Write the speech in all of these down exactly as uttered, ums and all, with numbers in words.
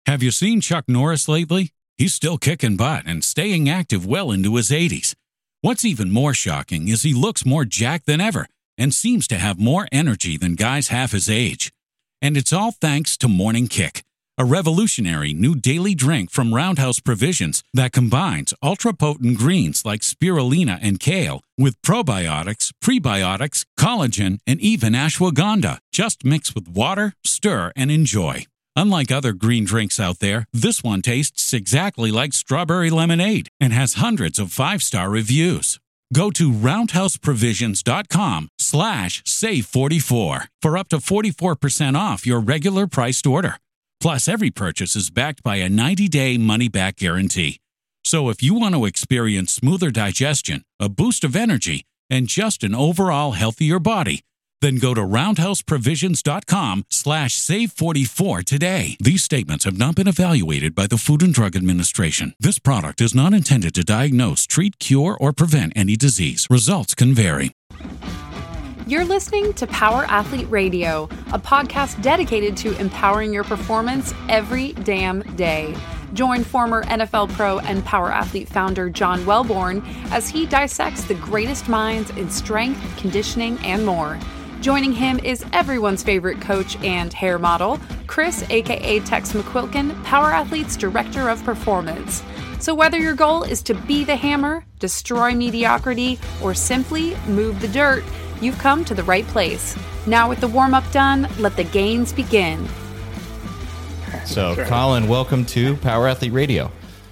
Have you seen Chuck Norris lately? He's still kicking butt and staying active well into his eighties. What's even more shocking is he looks more jacked than ever and seems to have more energy than guys half his age. And it's all thanks to Morning Kick, a revolutionary new daily drink from Roundhouse Provisions that combines ultra-potent greens like spirulina and kale with probiotics, prebiotics, collagen, and even ashwagandha. Just mix with water, stir, and enjoy. Unlike other green drinks out there, this one tastes exactly like strawberry lemonade and has hundreds of five-star reviews. Go to roundhouseprovisions.com slash save44 for up to forty-four percent off your regular priced order. Plus, every purchase is backed by a ninety-day money-back guarantee. So if you want to experience smoother digestion, a boost of energy, and just an overall healthier body, then go to roundhouseprovisions.com slash save44 today. These statements have not been evaluated by the Food and Drug Administration. This product is not intended to diagnose, treat, cure, or prevent any disease. Results can vary. You're listening to Power Athlete Radio, a podcast dedicated to empowering your performance every damn day. Join former N F L pro and Power Athlete founder John Wellborn as he dissects the greatest minds in strength, conditioning, and more. Joining him is everyone's favorite coach and hair model, Chris, aka Tex McQuilkin, Power Athlete's Director of Performance. So whether your goal is to be the hammer, destroy mediocrity, or simply move the dirt, you've come to the right place. Now with the warm-up done, let the gains begin. So, right. Colin, welcome to Power Athlete Radio.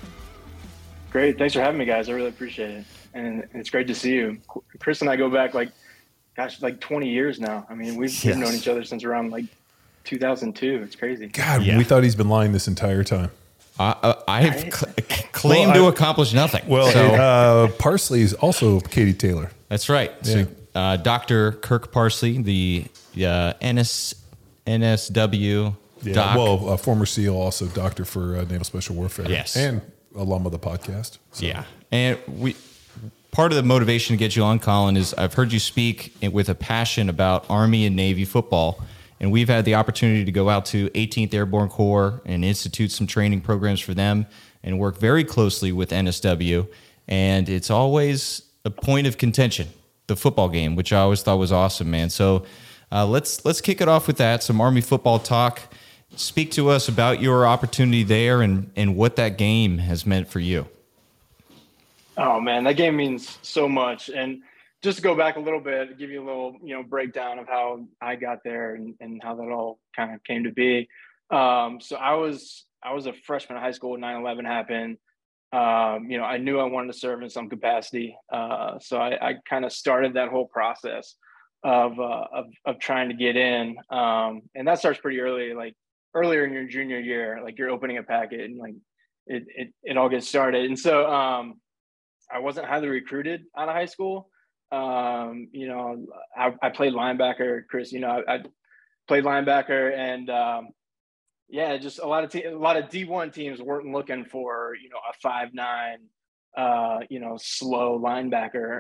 Great. Thanks for having me, guys. I really appreciate it. And it's great to see you. Chris and I go back like, gosh, like twenty years now. I mean, we've yes. known each other since around like two thousand two. It's crazy. God, yeah. we thought he's been lying this entire time. Uh, uh, I've cl- claimed well, to I, accomplish nothing. Well, so. uh, Parsley is also Katie Taylor. That's right. Yeah. So, uh, Doctor Kirk Parsley, the uh, N S, N S W yeah, doc. Well, uh, former SEAL, also doctor for uh, Naval Special Warfare. Yes. And alum of the podcast. So. Yeah. And we... Part of the motivation to get you on, Colin, is I've heard you speak with a passion about Army and Navy football, and we've had the opportunity to go out to eighteenth Airborne Corps and institute some training programs for them and work very closely with N S W, and it's always a point of contention, the football game, which I always thought was awesome, man. So uh, let's let's kick it off with that, some Army football talk. Speak to us about your opportunity there and, and what that game has meant for you. Oh man, that game means so much. And just to go back a little bit, give you a little, you know, breakdown of how I got there and, and how that all kind of came to be. Um, so I was, I was a freshman in high school when nine eleven happened. Um, you know, I knew I wanted to serve in some capacity. Uh, so I, I kind of started that whole process of, uh, of, of trying to get in. Um, and that starts pretty early, like earlier in your junior year, like you're opening a packet and like it, it, it all gets started. And so, um, I wasn't highly recruited out of high school. Um, you know, I, I played linebacker, Chris, you know, I, I played linebacker and, um, yeah, just a lot of, te- a lot of D one teams weren't looking for, you know, a five nine, uh, you know, slow linebacker.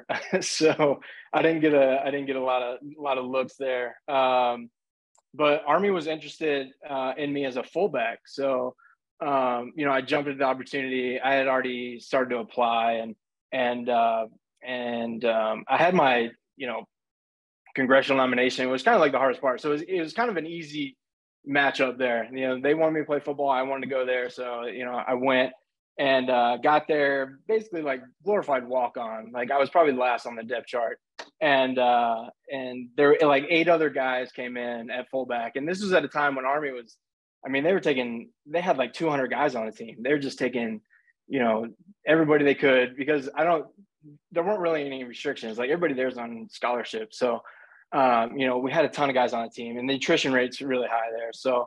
So I didn't get a, I didn't get a lot of, a lot of looks there. Um, but Army was interested uh, in me as a fullback. So, um, you know, I jumped at the opportunity. I had already started to apply and, And, uh, and, um, I had my, you know, congressional nomination. It was kind of like the hardest part. So it was, it was kind of an easy matchup there. You know, they wanted me to play football. I wanted to go there. So, you know, I went and, uh, got there basically like glorified walk on. Like I was probably last on the depth chart and, uh, and there were like eight other guys came in at fullback. And this was at a time when Army was, I mean, they were taking, they had like two hundred guys on the team. They were just taking, you know, everybody they could, because I don't, there weren't really any restrictions. Like everybody there's on scholarship. So, um, you know, we had a ton of guys on the team and the attrition rate's really high there. So,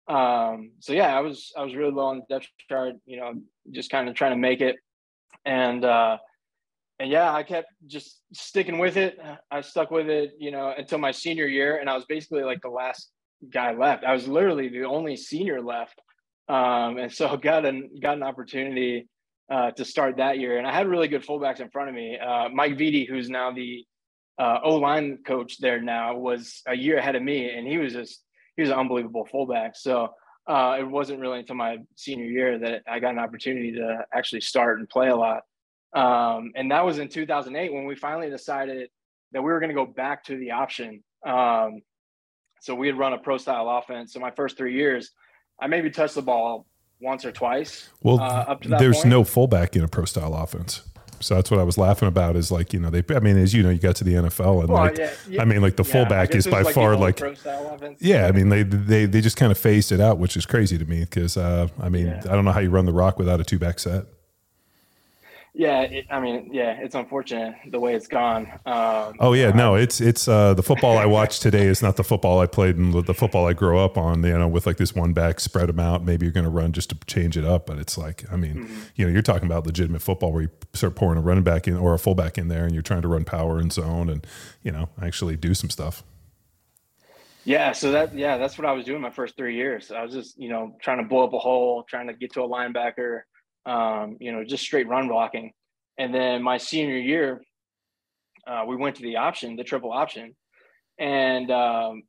um, so yeah, I was, I was really low on the depth chart, you know, just kind of trying to make it. And, uh, and yeah, I kept just sticking with it. I stuck with it, you know, until my senior year. And I was basically like the last guy left. I was literally the only senior left. Um, and so got an, got an opportunity uh, to start that year. And I had really good fullbacks in front of me. Uh, Mike Vitti, who's now the uh, O-line coach there now, was a year ahead of me. And he was just, he was an unbelievable fullback. So uh, it wasn't really until my senior year that I got an opportunity to actually start and play a lot. Um, and that was in two thousand eight when we finally decided that we were going to go back to the option. Um, so we had run a pro style offense. So my first three years, I maybe touched the ball once or twice. Well, uh, up to that there's point. no fullback in a pro style offense. So that's what I was laughing about is like, you know, they, I mean, as you know, you got to the N F L and well, like, yeah, yeah, I mean, like the yeah, fullback is by like far like, pro style offense. yeah, I mean, they, they, they just kind of phased it out, which is crazy to me. Cause uh, I mean, Yeah. I don't know how you run the rock without a two back set. Yeah, it, I mean, yeah, it's unfortunate the way it's gone. Um, Oh yeah, no, it's it's uh, the football I watch today is not the football I played and the football I grew up on. You know, with like this one back, spread them out. Maybe you're going to run just to change it up, but it's like, I mean, mm-hmm. you know, you're talking about legitimate football where you start pouring a running back in or a fullback in there, and you're trying to run power and zone, and you know, actually do some stuff. Yeah, so that yeah, that's what I was doing my first three years. I was just you know trying to blow up a hole, trying to get to a linebacker, um, you know, just straight run blocking. And then my senior year, uh, we went to the option, the triple option, and um,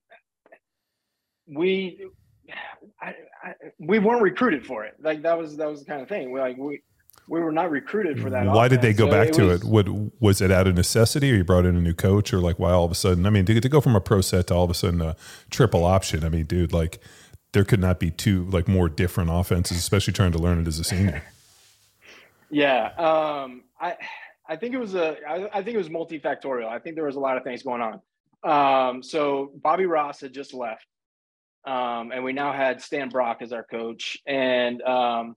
we I, I, we weren't recruited for it. Like that was that was the kind of thing. We like we we were not recruited for that. Why did they offense. go So back it to was, it? What was it out of necessity, or you brought in a new coach, or like why all of a sudden? I mean, to, to go from a pro set to all of a sudden a triple option. I mean, dude, like there could not be two like more different offenses, especially trying to learn it as a senior. Yeah, um, I I think it was a I, I think it was multifactorial. I think there was a lot of things going on. Um, so Bobby Ross had just left, um, and we now had Stan Brock as our coach, and um,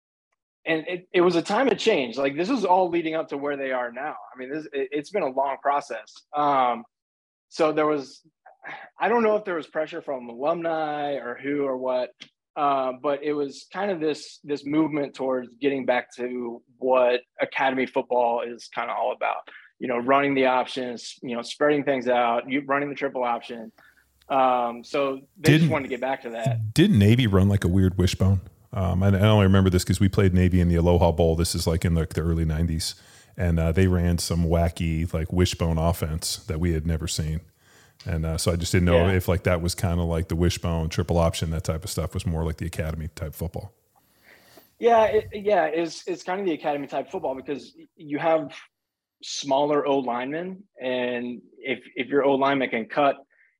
and it, it was a time of change. Like this is all leading up to where they are now. I mean, this it, it's been a long process. Um, so there was, I don't know if there was pressure from alumni or who or what. Uh, but it was kind of this this movement towards getting back to what academy football is kind of all about. You know, running the options, you know, spreading things out, you running the triple option. Um, so they Didn't- just wanted to get back to that. Didn't Navy run like a weird wishbone? Um, and I only remember this because we played Navy in the Aloha Bowl. This is like in like the early nineties, and uh, they ran some wacky like wishbone offense that we had never seen. And uh, so I just didn't know Yeah. if like that was kind of like the wishbone, triple option, that type of stuff was more like the academy type football. Yeah, it, yeah, it's it's kind of the academy type football because you have smaller O linemen, and if if your O lineman can cut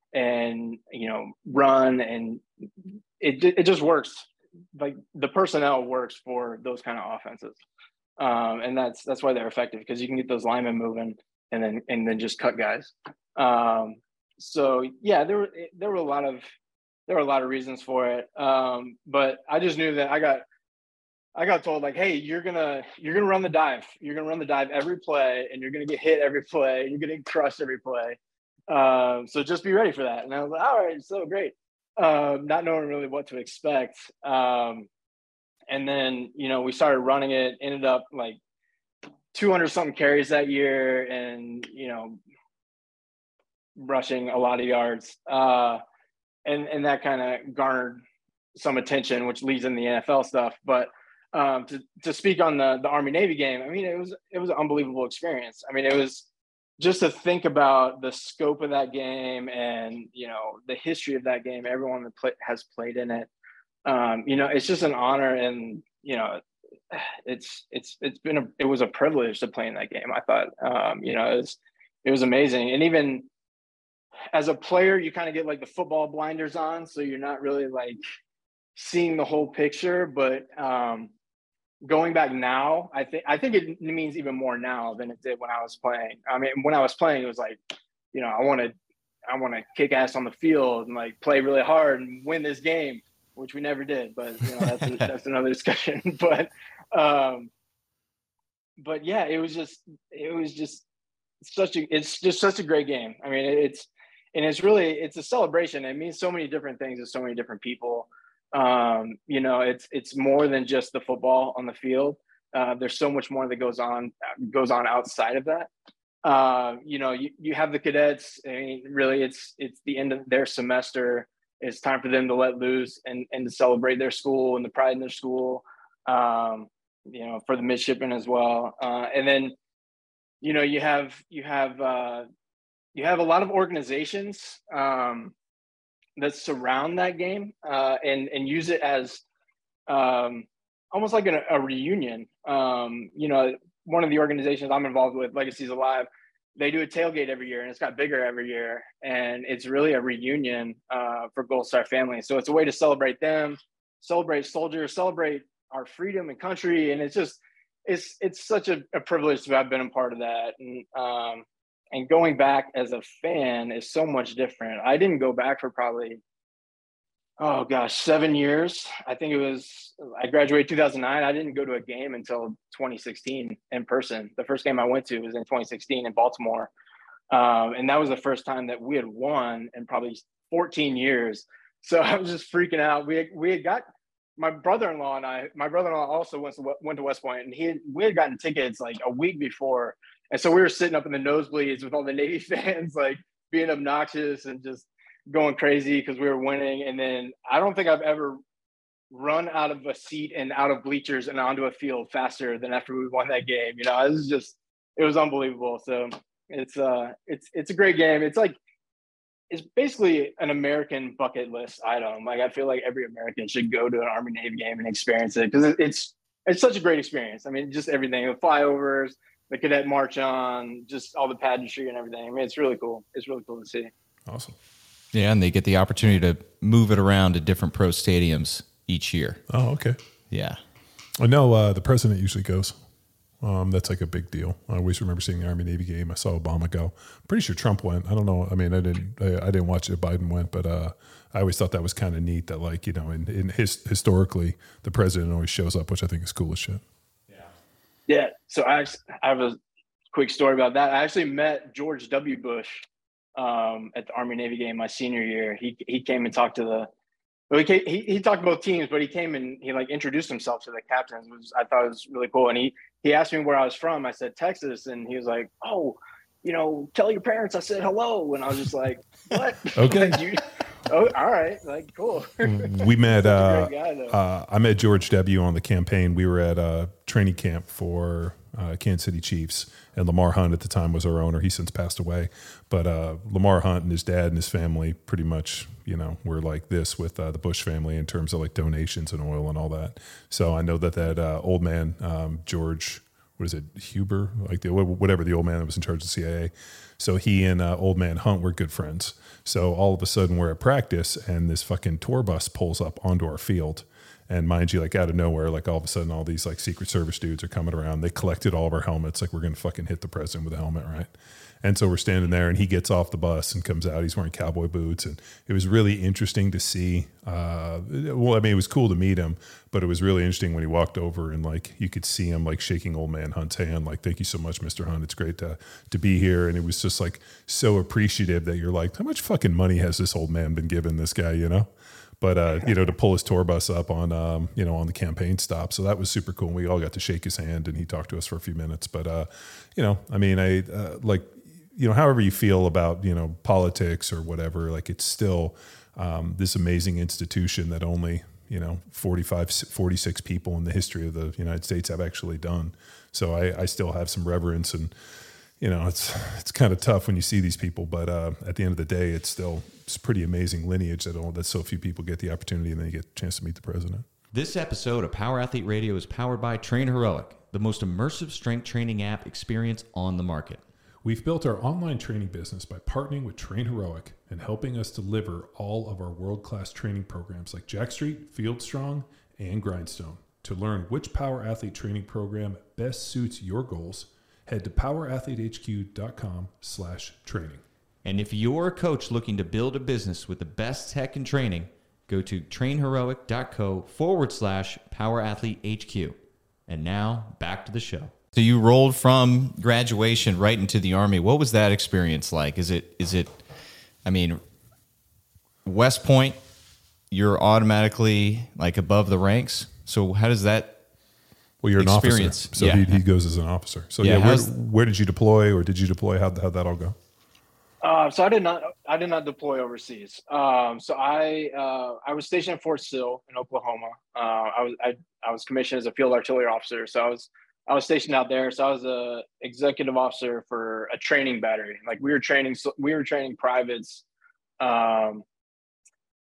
and you know run, and it it just works. Like the personnel works for those kind of offenses, um, and that's that's why they're effective because you can get those linemen moving and then and then just cut guys. Um, so yeah, there were there were a lot of there were a lot of reasons for it, um, but I just knew that I got. I got told like, hey, you're gonna you're gonna run the dive. You're gonna run the dive every play, and you're gonna get hit every play. You're gonna get crushed every play. Um, so just be ready for that. And I was like, all right, so great. Um, not knowing really what to expect. Um, and then you know we started running it. Ended up like two hundred something carries that year, and you know rushing a lot of yards. Uh, and and that kind of garnered some attention, which leads in the N F L stuff, but. Um, to, to speak on the, the Army Navy game, I mean, it was, it was an unbelievable experience. I mean, it was just to think about the scope of that game and, you know, the history of that game, everyone that play, has played in it. Um, you know, it's just an honor and, you know, it's, it's, it's been a, it was a privilege to play in that game. I thought, um, you know, it was, it was amazing. And even as a player, you kind of get like the football blinders on. So you're not really like seeing the whole picture, but, um, going back now, I think I think it means even more now than it did when I was playing. I mean, when I was playing, it was like, you know, I want to, I want to kick ass on the field and like play really hard and win this game, which we never did. But you know, that's a, that's another discussion. But, um, but yeah, it was just, it was just such a, it's just such a great game. I mean, it's, and it's really, it's a celebration. It means so many different things to so many different people. Um, you know, it's it's more than just the football on the field. Uh, there's so much more that goes on goes on outside of that. Uh, you know, you, you have the cadets. I mean, really, it's it's the end of their semester. It's time for them to let loose and and to celebrate their school and the pride in their school. Um, you know, for the midshipmen as well. Uh, and then, you know, you have you have uh, you have a lot of organizations. Um, that surround that game, uh, and and use it as um, almost like a, a reunion. Um, you know, one of the organizations I'm involved with, Legacies Alive, they do a tailgate every year, and it's got bigger every year, and it's really a reunion uh, for Gold Star family. So it's a way to celebrate them, celebrate soldiers, celebrate our freedom and country, and it's just it's it's such a, a privilege to have been a part of that. And um, and going back as a fan is so much different. I didn't go back for probably, oh gosh, seven years. I think it was, I graduated two thousand nine. I didn't go to a game until twenty sixteen in person. The first game I went to was in twenty sixteen in Baltimore. Um, and that was the first time that we had won in probably fourteen years. So I was just freaking out. We had, we had got, my brother-in-law and I, my brother-in-law also went to, went to West Point, and he had, we had gotten tickets like a week before. And so we were sitting up in the nosebleeds with all the Navy fans, like being obnoxious and just going crazy because we were winning. And then I don't think I've ever run out of a seat and out of bleachers and onto a field faster than after we won that game. You know, it was just, it was unbelievable. So it's, uh, it's, it's a great game. It's like, it's basically an American bucket list item. Like, I feel like every American should go to an Army Navy game and experience it, because it's, it's such a great experience. I mean, just everything, the flyovers, the cadet march on, just all the pageantry and everything. I mean, it's really cool. It's really cool to see. Awesome. Yeah, and they get the opportunity to move it around to different pro stadiums each year. Oh, okay. Yeah. I know uh, the president usually goes. Um, that's like a big deal. I always remember seeing the Army Navy game. I saw Obama go. Pretty sure Trump went. I don't know. I mean, I didn't. I, I didn't watch it. Biden went, but uh, I always thought that was kind of neat. That, like, you know, in, in his historically, the president always shows up, which I think is cool as shit. Yeah. Yeah. So I I have a quick story about that. I actually met George W. Bush um, at the Army Navy game my senior year. He he came and talked to the. Well, he, came, he he talked to both teams, but he came and he like introduced himself to the captains, which I thought was really cool. And he he asked me where I was from. I said Texas, and he was like, "Oh, you know, tell your parents I said hello." And I was just like, "What?" Okay. Like, you, oh, all right, like cool. We met. Uh, guy, uh, I met George W. on the campaign. We were at a training camp for uh, Kansas City Chiefs, and Lamar Hunt at the time was our owner. He's since passed away, but uh, Lamar Hunt and his dad and his family pretty much, you know, were like this with uh, the Bush family in terms of like donations and oil and all that. So I know that that uh, old man, um, George, what is it, Huber, like the whatever the old man that was in charge of the C I A. So he and uh, old man Hunt were good friends. So all of a sudden we're at practice, and this fucking tour bus pulls up onto our field. And mind you, like out of nowhere, like all of a sudden all these like Secret Service dudes are coming around. They collected all of our helmets. Like, we're going to fucking hit the president with a helmet, right? And so we're standing there, and he gets off the bus and comes out. He's wearing cowboy boots. And it was really interesting to see. Uh, well, I mean, it was cool to meet him, but it was really interesting when he walked over and like you could see him like shaking old man Hunt's hand. Like, "Thank you so much, Mister Hunt. It's great to, to be here." And it was just like so appreciative that you're like, how much fucking money has this old man been giving this guy, you know? But, uh, you know, to pull his tour bus up on, um, you know, on the campaign stop. So that was super cool. And we all got to shake his hand, and he talked to us for a few minutes. But, uh, you know, I mean, I uh, like, you know, however you feel about, you know, politics or whatever, like, it's still um, this amazing institution that only, you know, forty-five, forty-six people in the history of the United States have actually done. So I, I still have some reverence, and, you know, it's it's kind of tough when you see these people, but uh, at the end of the day, it's still it's pretty amazing lineage that all that so few people get the opportunity, and then you get a chance to meet the president. This episode of Power Athlete Radio is powered by Train Heroic, the most immersive strength training app experience on the market. We've built our online training business by partnering with Train Heroic and helping us deliver all of our world-class training programs like Jack Street, Field Strong, and Grindstone. To learn which Power Athlete training program best suits your goals, head to powerathletehq.com slash training. And if you're a coach looking to build a business with the best tech and training, go to trainheroic.co forward slash powerathletehq. And now back to the show. So you rolled from graduation right into the Army. What was that experience like? Is it, is it, I mean, West Point, you're automatically like above the ranks. So how does that Well, you're experience? An officer, so yeah. he, he goes as an officer. So Yeah, yeah, where, how's- where did you deploy, or did you deploy? How'd, how'd that all go? Uh, so I did not, I did not deploy overseas. Um, so I, uh, I was stationed at Fort Sill in Oklahoma. Uh, I was, I, I was commissioned as a field artillery officer. So I was, I was stationed out there. So I was a executive officer for a training battery. Like, we were training, we were training privates, um,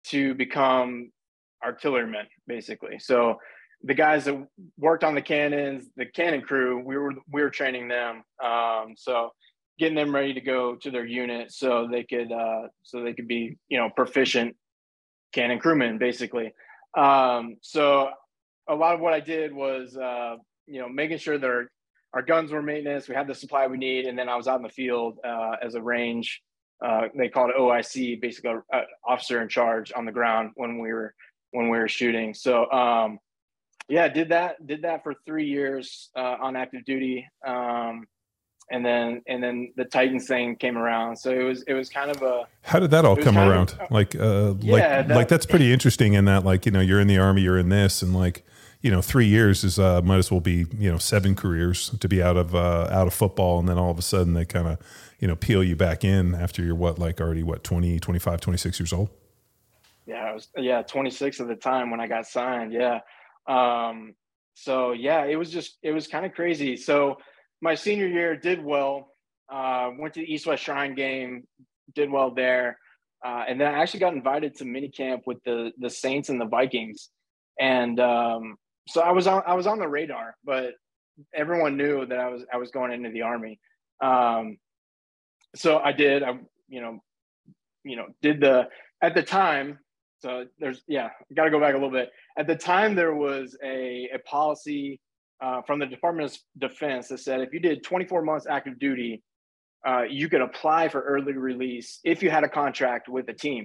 to become artillerymen, basically. So the guys that worked on the cannons, the cannon crew, we were we were training them. Um, so getting them ready to go to their unit so they could uh, so they could be, you know, proficient cannon crewmen, basically. Um, so a lot of what I did was, uh, you know, making sure that our, our guns were maintenance, we had the supply we need, and then I was out in the field uh, as a range. Uh, they called it O I C, basically, uh, officer in charge on the ground when we were when we were shooting. So, um, yeah, did that did that for three years uh, on active duty, um, and then and then the Titans thing came around. So it was it was kind of a. How did that all come around? Of, like, uh, yeah, like, that, like that's pretty interesting. In that, like, you know, you're in the Army, you're in this, and like, you know, three years is uh, might as well be, you know, seven careers to be out of uh, out of football, and then all of a sudden they kind of, you know, peel you back in after you're what, like already what, twenty, twenty-five, twenty-six years old. Yeah, I was yeah twenty-six at the time when I got signed. Yeah. Um, so yeah, it was just, it was kind of crazy. So my senior year did well, uh, went to the East West Shrine game, did well there. Uh, and then I actually got invited to mini camp with the, the Saints and the Vikings. And, um, so I was on, I was on the radar, but everyone knew that I was, I was going into the Army. Um, so I did, I, you know, you know, did the, at the time, so there's, yeah, got to go back a little bit. At the time, there was a, a policy uh, from the Department of Defense that said if you did twenty-four months active duty, uh, you could apply for early release if you had a contract with the team.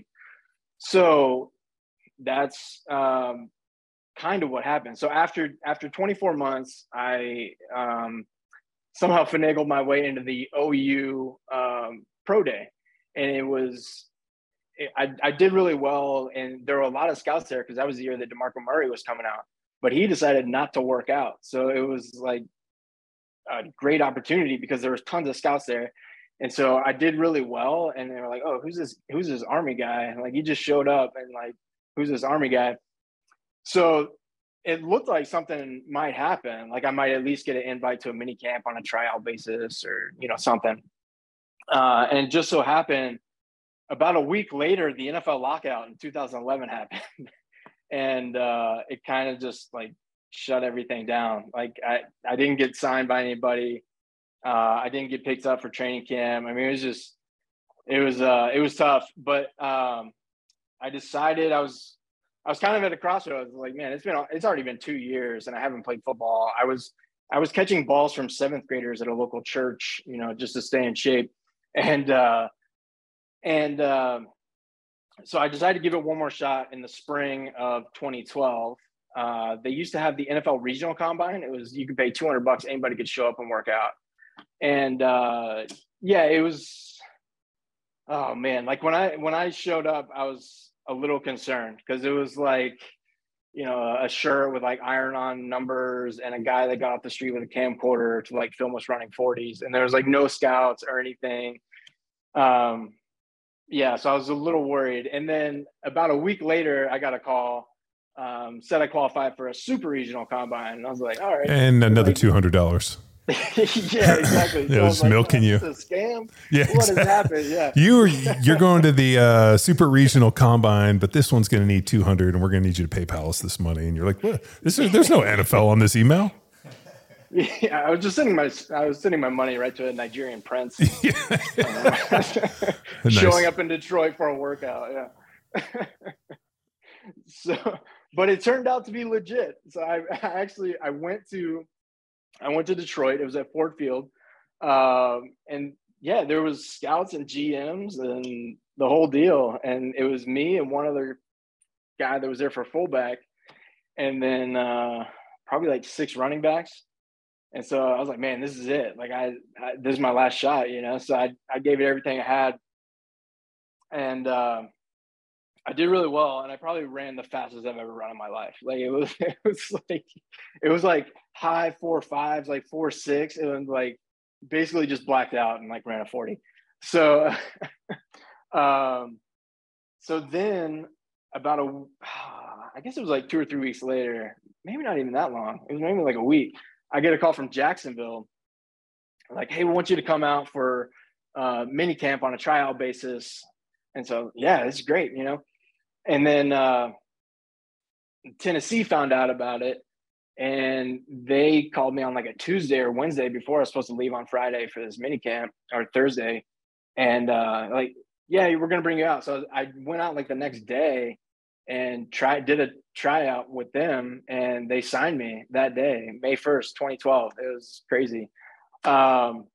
So that's um, kind of what happened. So after after twenty-four months, I um, somehow finagled my way into the O U um, Pro Day, and it was. I, I did really well, and there were a lot of scouts there because that was the year that DeMarco Murray was coming out, but he decided not to work out. So it was like a great opportunity because there was tons of scouts there. And so I did really well, and they were like, oh, who's this, who's this Army guy? And like, he just showed up, and like, who's this Army guy? So it looked like something might happen. Like I might at least get an invite to a mini camp on a tryout basis or, you know, something. Uh, and it just so happened, about a week later, the N F L lockout in two thousand eleven happened, and uh, it kind of just like shut everything down. Like I, I didn't get signed by anybody. Uh, I didn't get picked up for training camp. I mean, it was just, it was, uh, it was tough. But um, I decided I was, I was kind of at a crossroads. Like, man, it's been, it's already been two years, and I haven't played football. I was, I was catching balls from seventh graders at a local church, you know, just to stay in shape, and. Uh, And um, so I decided to give it one more shot in the spring of twenty twelve. Uh, they used to have the N F L regional combine. It was, you could pay two hundred bucks. Anybody could show up and work out. And uh, yeah, it was, oh man, like when I, when I showed up, I was a little concerned because it was like, you know, a shirt with like iron on numbers and a guy that got off the street with a camcorder to like film us running forties. And there was like no scouts or anything. Um, Yeah, so I was a little worried. And then about a week later, I got a call, um, said I qualified for a super regional combine. And I was like, all right. And another two hundred dollars. Yeah, exactly. Yeah, so just like, milking oh, you. This is a scam? Yeah, What exactly. has happened? Yeah. You, you're going to the uh, super regional combine, but this one's going to need two hundred, and we're going to need you to PayPal us this money. And you're like, what? This is, there's no N F L on this email. Yeah, I was just sending my I was sending my money right to a Nigerian prince, uh, showing Nice. up in Detroit for a workout. Yeah. So, but it turned out to be legit. So I, I actually I went to I went to Detroit. It was at Ford Field, um, and yeah, there was scouts and G Ms and the whole deal. And it was me and one other guy that was there for fullback, and then uh, probably like six running backs. And so I was like, man, this is it. Like I, I this is my last shot, you know? So I, I gave it everything I had. And uh, I did really well. And I probably ran the fastest I've ever run in my life. Like it was, it was like, it was like high four fives, like four, six. It was like basically just blacked out and like ran a forty. So, um, so then about a, I guess it was like two or three weeks later, maybe not even that long. It was maybe like a week. I get a call from Jacksonville, like, hey, we want you to come out for uh, mini camp on a tryout basis. And so, yeah, it's great, you know? and then uh, Tennessee found out about it, and they called me on like a Tuesday or Wednesday before I was supposed to leave on Friday for this mini camp, or Thursday. And uh, like, yeah, we're going to bring you out. So I went out like the next day and tried, did a tryout with them, and they signed me that day, May first, twenty twelve. It was crazy. Um,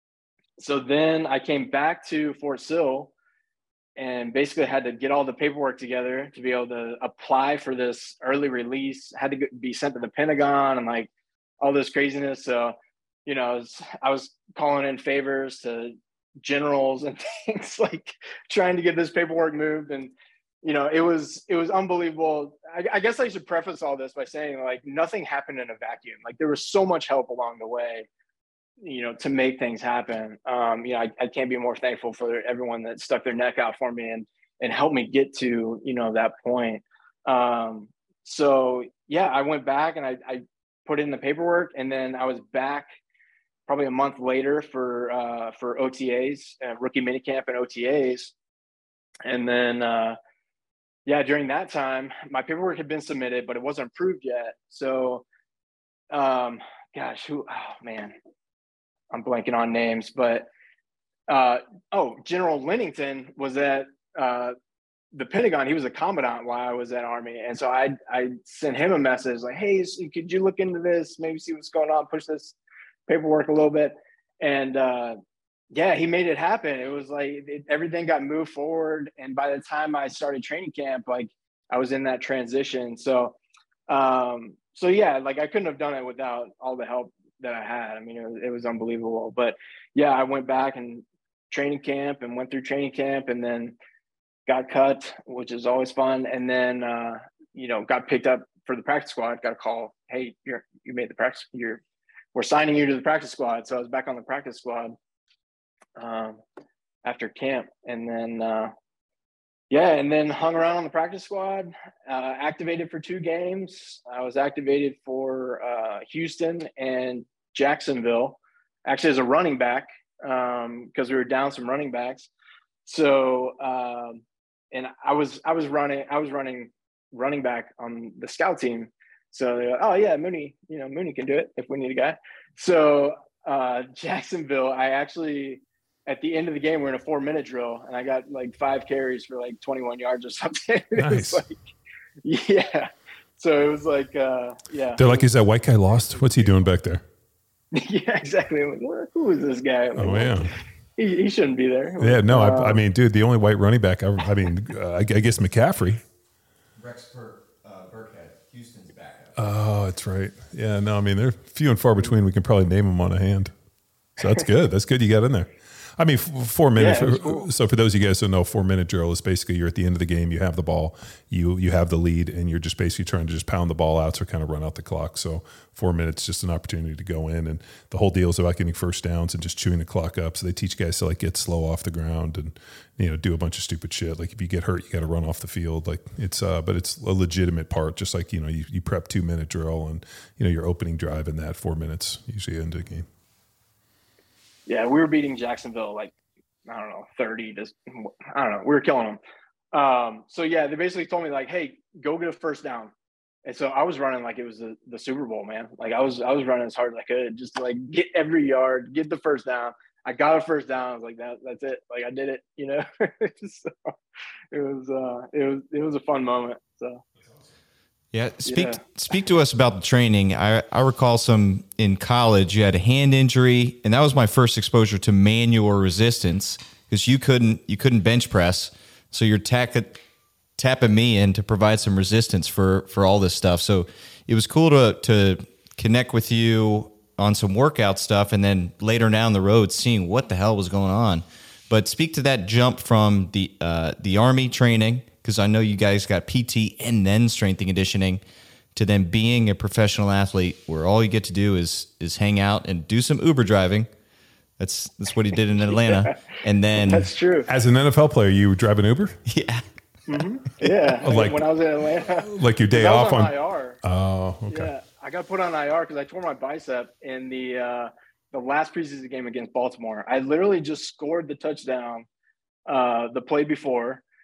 so then I came back to Fort Sill and basically had to get all the paperwork together to be able to apply for this early release. Had to be sent to the Pentagon and like all this craziness. So, you know, I was, I was calling in favors to generals and things, like trying to get this paperwork moved. And, you know, it was, it was unbelievable. I, I guess I should preface all this by saying like nothing happened in a vacuum. Like there was so much help along the way, you know, to make things happen. Um, you know, I, I can't be more thankful for everyone that stuck their neck out for me and, and helped me get to, you know, that point. Um, so yeah, I went back and I, I put in the paperwork, and then I was back probably a month later for, uh, for O T As, uh, rookie minicamp and O T As. And then, uh, yeah, during that time, my paperwork had been submitted, but it wasn't approved yet. So, um, gosh, who, oh man, I'm blanking on names, but uh, oh, General Lennington was at uh, the Pentagon. He was a commandant while I was at Army, and so I I sent him a message like, "Hey, could you look into this? Maybe see what's going on. Push this paperwork a little bit." And uh, yeah, he made it happen. It was like it, everything got moved forward, and by the time I started training camp, like I was in that transition. So, um, so yeah, like I couldn't have done it without all the help that I had. I mean, it was, it was unbelievable. But yeah, I went back and training camp and went through training camp, and then got cut, which is always fun. And then, uh, you know, got picked up for the practice squad, got a call. Hey, you're, you made the practice, you're, we're signing you to the practice squad. So I was back on the practice squad um, after camp. And then, uh, yeah, and then hung around on the practice squad, uh, activated for two games. I was activated for uh, Houston and Jacksonville, actually as a running back, um, because we were down some running backs. So, um, and I was I was running I was running running back on the scout team. So they're like, oh yeah, Mooney, you know, Mooney can do it if we need a guy. So uh, Jacksonville, I actually. At the end of the game, we're in a four minute drill, and I got like five carries for like twenty-one yards or something. Nice. Like, yeah. So it was like, uh, yeah. They're like, is that white guy lost? What's he doing back there? Yeah, exactly. I'm like, who is this guy? Like, oh, yeah. He, he shouldn't be there. Yeah, no, uh, I, I mean, dude, the only white running back, I, I mean, uh, I, I guess McCaffrey. Rex Bur- uh, Burkhead, Houston's backup. Oh, that's right. Yeah, no, I mean, they're few and far between. We can probably name them on a hand. So that's good. That's good you got in there. I mean, four minutes. Yeah, cool. So for those of you guys who know, four minute drill is basically you're at the end of the game, you have the ball, you you have the lead, and you're just basically trying to just pound the ball out, so kind of run out the clock. So four minutes, just an opportunity to go in, and the whole deal is about getting first downs and just chewing the clock up. So they teach guys to like get slow off the ground and, you know, do a bunch of stupid shit. Like if you get hurt, you got to run off the field. Like it's, uh, but it's a legitimate part. Just like, you know, you, you prep two minute drill, and you know your opening drive in that four minutes usually end the game. Yeah, we were beating Jacksonville like, I don't know, thirty to, I don't know. We were killing them. Um, so yeah, they basically told me like, hey, go get a first down. And so I was running like it was the, the Super Bowl, man. Like I was, I was running as hard as I could just to like get every yard, get the first down. I got a first down. I was like, that, that's it. Like I did it, you know? So it was, uh, it was, it was a fun moment. So. Yeah, speak Yeah. speak to us about the training. I, I recall some in college. You had a hand injury, and that was my first exposure to manual resistance because you couldn't you couldn't bench press. So you're tack, tapping me in to provide some resistance for for all this stuff. So it was cool to to connect with you on some workout stuff, and then later down the road, seeing what the hell was going on. But speak to that jump from the uh, the Army training, because I know you guys got P T and then strength and conditioning, to then being a professional athlete where all you get to do is is hang out and do some Uber driving. That's that's what he did in Atlanta. Yeah, and then that's true. As an N F L player, you were driving Uber? Yeah. Mm-hmm. Yeah. Like- when I was in Atlanta. Like your day 'Cause I was off on on. I R. Oh, okay. Yeah. I got put on I R because I tore my bicep in the uh, the last preseason game against Baltimore. I literally just scored the touchdown uh, the play before.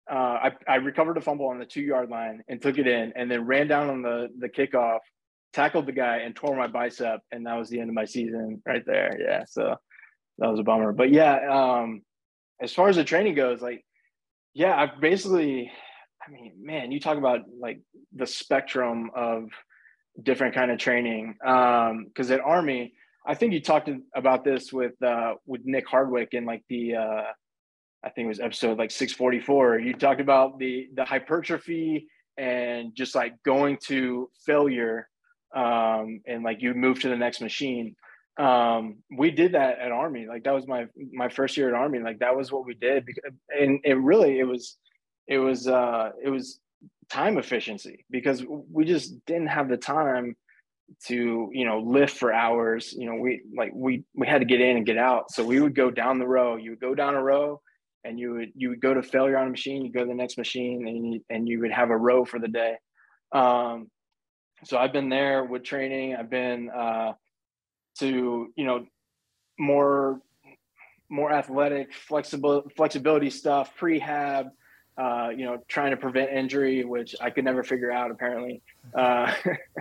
uh, I, I recovered a fumble on the two yard line and took it in, and then ran down on the, the kickoff, tackled the guy and tore my bicep. And that was the end of my season right there. Yeah. So that was a bummer, but yeah. Um, as far as the training goes, like, yeah, I've basically, I mean, man, you talk about like the spectrum of different kind of training. Um, cause at Army, I think you talked about this with, uh, with Nick Hardwick in like the, uh, I think it was episode like six forty-four. You talked about the, the hypertrophy and just like going to failure. Um, and like you move to the next machine. Um, we did that at Army. Like that was my, my first year at Army. Like that was what we did. And it really, it was, it was, uh, it was time efficiency because we just didn't have the time to, you know, lift for hours. You know, we like, we, we had to get in and get out. So we would go down the row, you would go down a row and you would, you would go to failure on a machine, you go to the next machine and you, and you would have a row for the day. Um, So I've been there with training. I've been uh, to, you know, more, more athletic, flexible, flexibility stuff, prehab, uh, you know, trying to prevent injury, which I could never figure out apparently. Uh,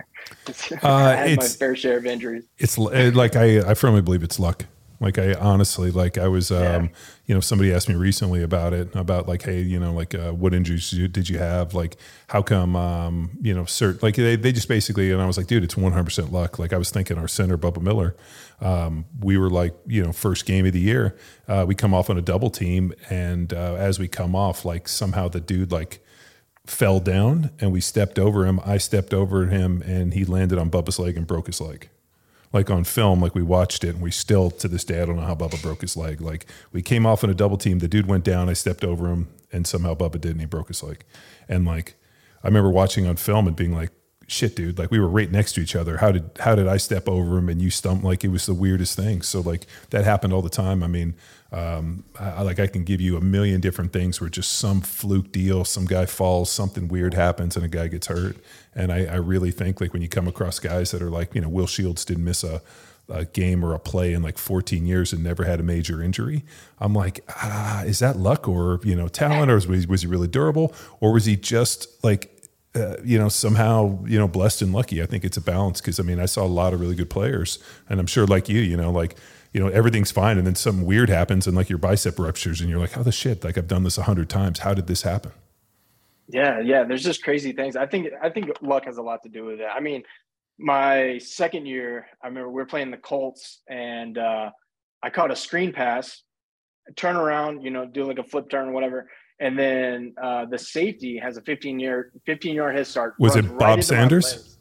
uh, I had my it's, fair share of injuries. It's like, I, I firmly believe it's luck. Like I honestly, like I was, um, yeah. you know, somebody asked me recently about it, about like, hey, you know, like uh, what injuries did you have? Like, how come, um, you know, cert, like they, they just basically, and I was like, dude, it's one hundred percent luck. Like I was thinking our center, Bubba Miller, um, we were like, you know, first game of the year, uh, we come off on a double team. And uh, as we come off, like somehow the dude like fell down and we stepped over him. I stepped over him and he landed on Bubba's leg and broke his leg. Like on film, like we watched it and we still, to this day, I don't know how Bubba broke his leg. Like we came off on a double team. The dude went down. I stepped over him and somehow Bubba did and he broke his leg. And like, I remember watching on film and being like, shit, dude, like we were right next to each other. How did, how did I step over him and you stump? Like it was the weirdest thing. So like that happened all the time. I mean, um, I, like I can give you a million different things where just some fluke deal, some guy falls, something weird happens and a guy gets hurt. And I, I really think like when you come across guys that are like, you know, Will Shields didn't miss a, a game or a play in like fourteen years and never had a major injury. I'm like, ah, is that luck or, you know, talent, or was he, was he really durable, or was he just like, uh, you know, somehow, you know, blessed and lucky? I think it's a balance. Cause I mean, I saw a lot of really good players and I'm sure like you, you know, like, you know, everything's fine. And then something weird happens and like your bicep ruptures and you're like, how the shit, like I've done this a hundred times. How did this happen? Yeah. Yeah. There's just crazy things. I think, I think luck has a lot to do with it. I mean, my second year, I remember we were playing the Colts and uh, I caught a screen pass, turn around, you know, do like a flip turn or whatever. And then uh, the safety has a fifteen yard head start. Was it Bob right Sanders?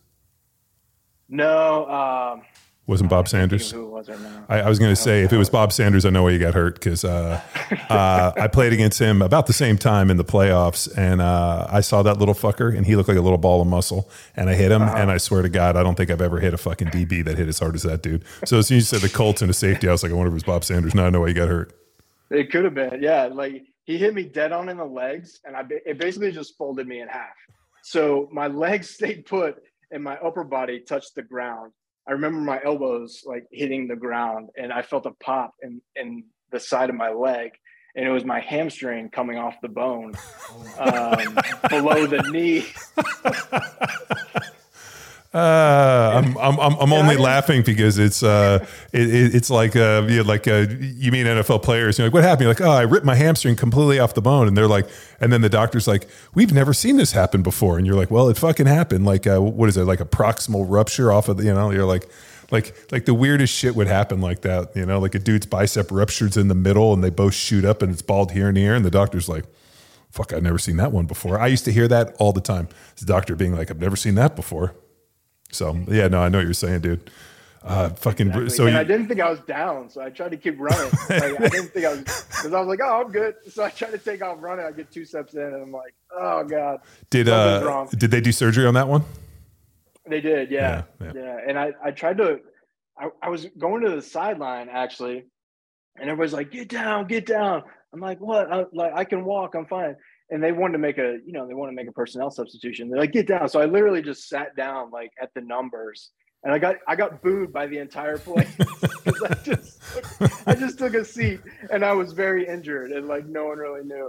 No. Um, Wasn't Bob Sanders? Who it was or no. I, I was going to say, if it was Bob Sanders, I know why you got hurt because uh, uh, I played against him about the same time in the playoffs, and uh, I saw that little fucker, and he looked like a little ball of muscle, and I hit him, uh-huh. and I swear to God, I don't think I've ever hit a fucking D B that hit as hard as that dude. So as soon as you said the Colts and a safety, I was like, I wonder if it was Bob Sanders. Now I know why you got hurt. It could have been, yeah. Like he hit me dead on in the legs, and I it basically just folded me in half. So my legs stayed put, and my upper body touched the ground. I remember my elbows like hitting the ground and I felt a pop in, in the side of my leg, and it was my hamstring coming off the bone um, below the knee. Uh, I'm I'm I'm, I'm only laughing because it's uh it, it's like uh you know, like uh you mean N F L players, you're like, what happened? You're like, oh, I ripped my hamstring completely off the bone, and they're like, and then the doctor's like, we've never seen this happen before, and you're like, well, it fucking happened. Like uh, what is it, like a proximal rupture off of the, you know, you're like like like the weirdest shit would happen like that, you know, like a dude's bicep ruptures in the middle and they both shoot up and it's balled here and here, and the doctor's like, fuck, I've never seen that one before. I used to hear that all the time. The doctor being like, I've never seen that before. So yeah, no, I know what you're saying, dude. Uh, fucking. Exactly. So and you, I didn't think I was down, so I tried to keep running. Like, I didn't think I was, because I was like, oh, I'm good. So I tried to take off running. I get two steps in, and I'm like, oh god. Did uh, wrong. Did they do surgery on that one? They did, yeah, yeah. yeah. yeah. And I, I tried to. I, I was going to the sideline actually, and everybody's like, get down, get down. I'm like, what? I, like I can walk. I'm fine. And they wanted to make a, you know, they want to make a personnel substitution. They're like, get down. So I literally just sat down like at the numbers, and I got, I got booed by the entire place because I just, I just took a seat, and I was very injured, and like no one really knew.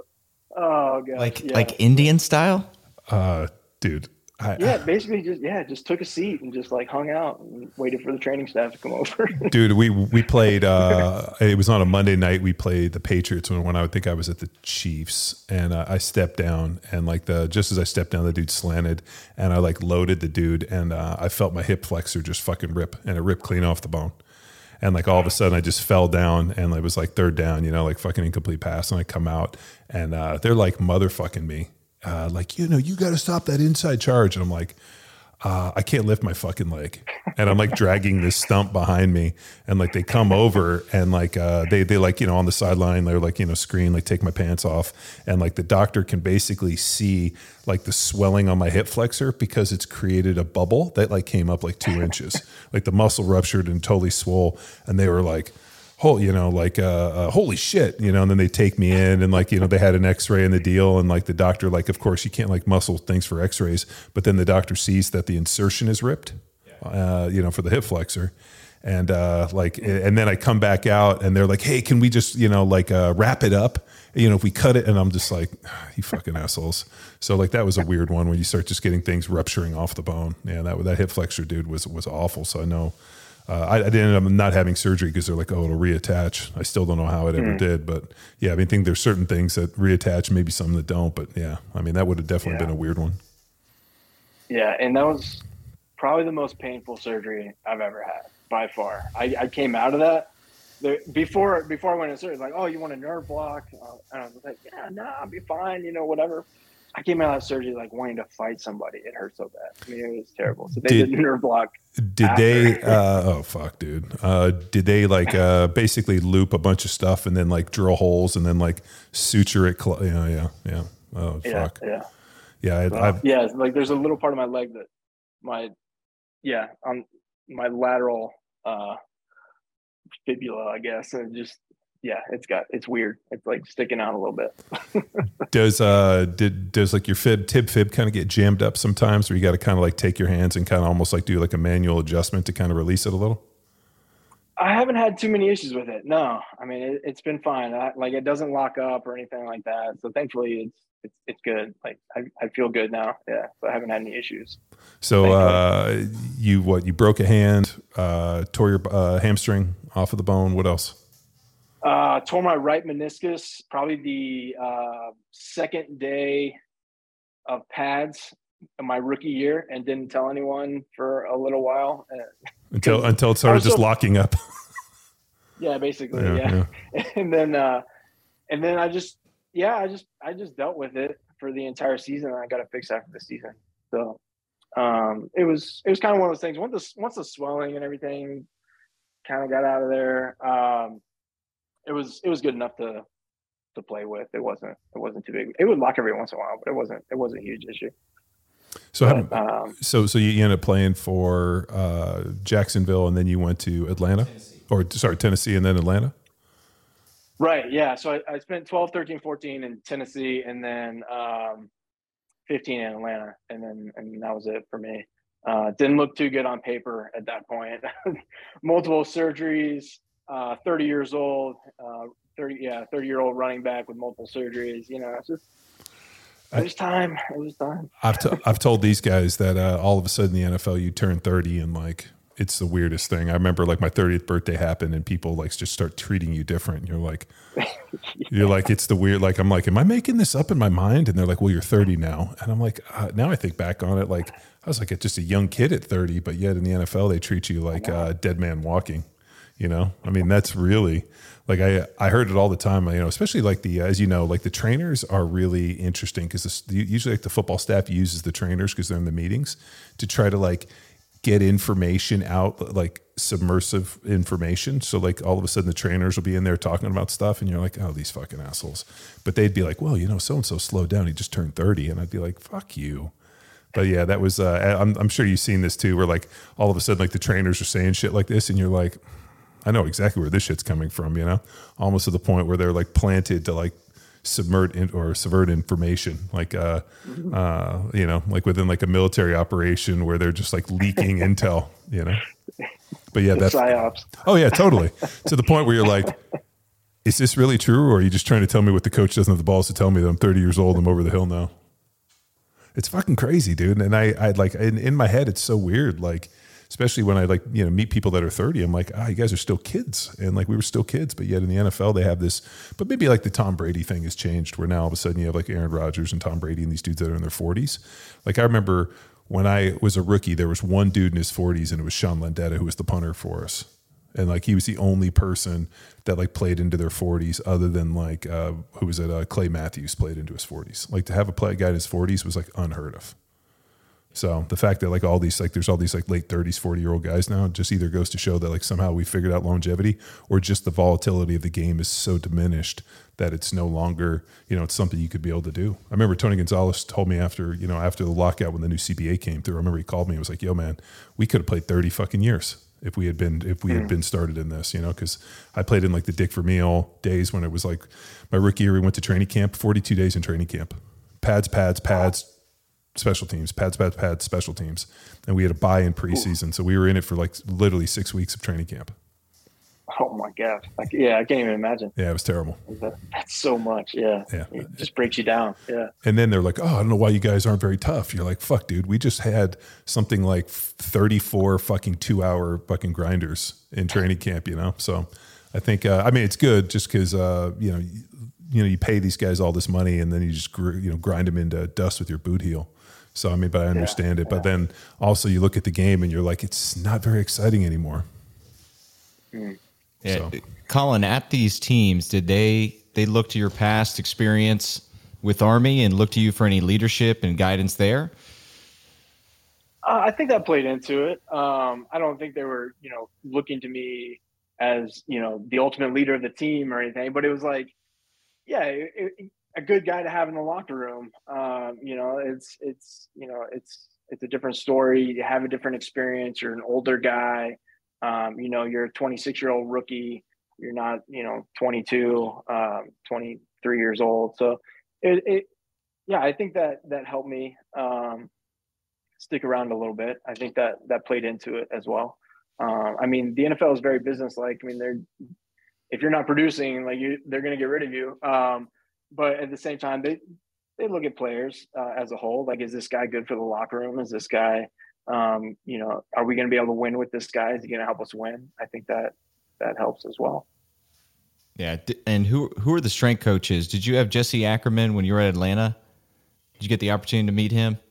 Oh god. Like yeah. like Indian style? Uh, dude. I, Yeah, basically just yeah, just took a seat and just like hung out and waited for the training staff to come over. Dude, we we played. Uh, it was on a Monday night. We played the Patriots when, when I would think I was at the Chiefs, and uh, I stepped down, and like the just as I stepped down, the dude slanted, and I like loaded the dude, and uh, I felt my hip flexor just fucking rip, and it ripped clean off the bone, and like all of a sudden I just fell down, and it was like third down, you know, like fucking incomplete pass, and I come out, and uh, they're like motherfucking me. Uh, like, you know, you got to stop that inside charge. And I'm like, uh, I can't lift my fucking leg. And I'm like dragging this stump behind me. And like, they come over and like, uh, they, they like, you know, on the sideline, they're like, you know, screen, like take my pants off. And like the doctor can basically see like the swelling on my hip flexor because it's created a bubble that like came up like two inches, like the muscle ruptured and totally swole. And they were like, whole, you know, like, uh, uh, holy shit, you know, and then they take me in and like, you know, they had an x-ray in the deal. And like the doctor, like, of course you can't like muscle things for x-rays, but then the doctor sees that the insertion is ripped, uh, you know, for the hip flexor. And, uh, like, and then I come back out and they're like, hey, can we just, you know, like, uh, wrap it up, you know, if we cut it. And I'm just like, you fucking assholes. So like, that was a weird one when you start just getting things rupturing off the bone. Yeah. That, that hip flexor dude was, was awful. So I know, Uh, I, I ended up not having surgery because they're like, oh, it'll reattach. I still don't know how it ever mm. did, but yeah, I mean, I think there's certain things that reattach, maybe some that don't, but yeah, I mean, that would have definitely yeah. been a weird one. Yeah, and that was probably the most painful surgery I've ever had by far. I, I came out of that there, before before I went into surgery. Like, oh, you want a nerve block? Uh, and I was like, yeah, no, nah, I'll be fine, you know, whatever. I came out of that surgery like wanting to fight somebody. It hurt so bad. I mean, it was terrible. So they did, did nerve block. Did after. they? Uh, oh fuck, dude. Uh, did they like uh, basically loop a bunch of stuff and then like drill holes and then like suture it? Cl- yeah, yeah, yeah. Oh yeah, fuck. Yeah, yeah. I, well, I've, yeah. Like there's a little part of my leg that my yeah on my lateral uh, fibula, I guess, and just. Yeah, it's got it's weird. It's like sticking out a little bit. does uh did does like your fib tib fib kind of get jammed up sometimes, where you got to kind of like take your hands and kind of almost like do like a manual adjustment to kind of release it a little? I haven't had too many issues with it. No, I mean it, it's been fine. I, like it doesn't lock up or anything like that. So thankfully, it's it's it's good. Like I I feel good now. Yeah, so I haven't had any issues. So uh, you what you broke a hand, uh, tore your uh, hamstring off of the bone. What else? Uh, tore my right meniscus, probably the uh, second day of pads in my rookie year, and didn't tell anyone for a little while. Until until it started just so, locking up. Yeah, basically, yeah. yeah. And then uh, and then I just yeah, I just I just dealt with it for the entire season, and I got it fixed after the season. So um, it was it was kind of one of those things. Once the once the swelling and everything kind of got out of there. Um, It was it was good enough to to play with. It wasn't it wasn't too big. It would lock every once in a while, but it wasn't it wasn't a huge issue. So but, how, um, so so you ended up playing for uh, Jacksonville, and then you went to Atlanta, Tennessee. or sorry Tennessee, and then Atlanta. Right. Yeah. So I, I spent twelve, thirteen, fourteen in Tennessee, and then um, fifteen in Atlanta, and then and that was it for me. Uh, didn't look too good on paper at that point. Multiple surgeries. Uh, thirty years old, uh, thirty yeah, thirty year old running back with multiple surgeries. You know, it's just it was time. It was time. I've to, I've told these guys that uh, all of a sudden in the N F L you turn thirty and like it's the weirdest thing. I remember like my thirtieth birthday happened and people like just start treating you different. And you're like, yeah. you're like it's the weird. Like I'm like, am I making this up in my mind? And they're like, well, you're thirty now, and I'm like, uh, now I think back on it, like I was like just a young kid at thirty, but yet in the N F L they treat you like a uh, dead man walking. You know, I mean, that's really like I I heard it all the time. You know, especially like the as you know, like the trainers are really interesting because usually like the football staff uses the trainers because they're in the meetings to try to like get information out, like submersive information. So like all of a sudden the trainers will be in there talking about stuff, and you're like, oh, these fucking assholes. But they'd be like, well, you know, so and so slowed down. He just turned thirty, and I'd be like, fuck you. But yeah, that was. Uh, I'm I'm sure you've seen this too, where like all of a sudden like the trainers are saying shit like this, and you're like. I know exactly where this shit's coming from, you know, almost to the point where they're like planted to like subvert in, or subvert information, like, uh, uh, you know, like within like a military operation where they're just like leaking intel, you know. But yeah, that's psyops. Oh yeah, totally. To the point where you're like, Is this really true, or are you just trying to tell me what the coach doesn't have the balls to tell me that I'm thirty years old and I'm over the hill now? It's fucking crazy, dude. And I, I like in, in my head, it's so weird. Like, especially when I like, you know, meet people that are thirty, I'm like, ah, you guys are still kids. And like, we were still kids, but yet in the N F L, they have this, but maybe like the Tom Brady thing has changed where now all of a sudden you have like Aaron Rodgers and Tom Brady and these dudes that are in their forties. Like I remember when I was a rookie, there was one dude in his forties and it was Sean Landetta, who was the punter for us. And like, he was the only person that like played into their forties other than like, uh, who was it? Uh, Clay Matthews played into his forties. Like to have a play guy in his forties was like unheard of. So the fact that like all these, like there's all these like late thirties, forty year old guys now just either goes to show that like somehow we figured out longevity or just the volatility of the game is so diminished that it's no longer, you know, it's something you could be able to do. I remember Tony Gonzalez told me after, you know, after the lockout when the new C B A came through, I remember he called me and was like, yo man, we could have played thirty fucking years if we had been, if we had been started in this, you know, cause I played in like the Dick Vermeil days when it was like my rookie year, we went to training camp, forty-two days in training camp, pads, pads, pads, special teams, pads, pads, pads, special teams. And we had a bye in preseason. So we were in it for like literally six weeks of training camp. Oh my God. Like, yeah, I can't even imagine. Yeah, it was terrible. That, that's so much. Yeah. Yeah. It just breaks you down. Yeah. And then they're like, oh, I don't know why you guys aren't very tough. You're like, fuck, dude, we just had something like thirty-four fucking two hour fucking grinders in training camp, you know? So I think, uh, I mean, it's good just because, uh, you know, you, you know, you pay these guys all this money and then you just, gr- you know, grind them into dust with your boot heel. So, I mean, but I understand yeah, it. Yeah. But then also you look at the game and you're like, it's not very exciting anymore. Mm. Yeah. So. Colin, at these teams, did they they look to your past experience with Army and look to you for any leadership and guidance there? Uh, I think that played into it. Um, I don't think they were, you know, looking to me as, you know, the ultimate leader of the team or anything, but it was like, yeah, it, it, a good guy to have in the locker room. Um, you know, it's, it's, you know, it's, it's a different story. You have a different experience. You're an older guy. Um, you know, you're a twenty-six year old rookie. You're not, you know, twenty-two, um, twenty-three years old. So it, it, yeah, I think that, that helped me, um, stick around a little bit. I think that that played into it as well. Um, I mean, the N F L is very business-like. I mean, they're, if you're not producing, like you, they're going to get rid of you. Um, but at the same time, they, they look at players uh, as a whole. Like, is this guy good for the locker room? Is this guy, um, you know, are we going to be able to win with this guy? Is he going to help us win? I think that that helps as well. Yeah. And who who are the strength coaches? Did you have Jesse Ackerman when you were at Atlanta? Did you get the opportunity to meet him?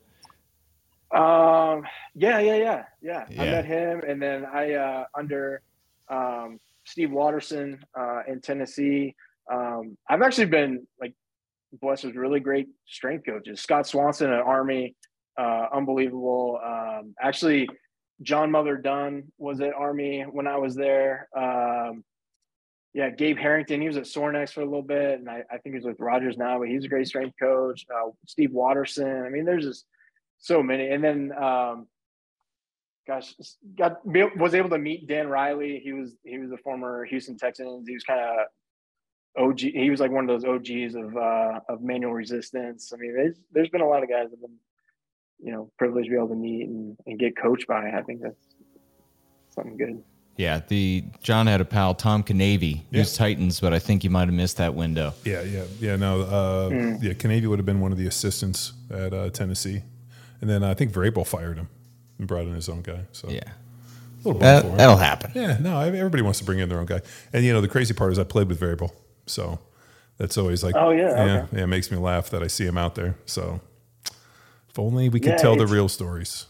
Um, yeah, yeah, yeah, yeah. Yeah. I met him, and then I uh, under um, Steve Watterson uh, in Tennessee. Um, I've actually been like blessed with really great strength coaches. Scott Swanson at Army, uh, unbelievable. Um, actually, John Mother Dunn was at Army when I was there. Um, yeah, Gabe Harrington, he was at Sornex for a little bit, and I, I think he's with Rogers now, but he's a great strength coach. Uh, Steve Watterson. I mean, there's just so many. And then, um, gosh, got was able to meet Dan Riley. He was he was a former Houston Texans. He was kind of O G. He was like one of those O Gs of uh, of manual resistance. I mean, there's there's been a lot of guys that have been, you know, privileged to be able to meet and, and get coached by. I think that's something good. Yeah, the John had a pal, Tom Canavy. He was Yeah. Titans, but I think you might have missed that window. Yeah, yeah, yeah. No, uh, Mm. yeah. Canavy would have been one of the assistants at uh, Tennessee, and then I think Vrabel fired him and brought in his own guy. So Yeah, a little bummed that, for him. that'll happen. Yeah, no, I- everybody wants to bring in their own guy, and you know the crazy part is I played with Vrabel, so that's always like, Oh, yeah, yeah, okay. yeah. It makes me laugh that I see him out there. So if only we could Yeah, tell the it's- real stories.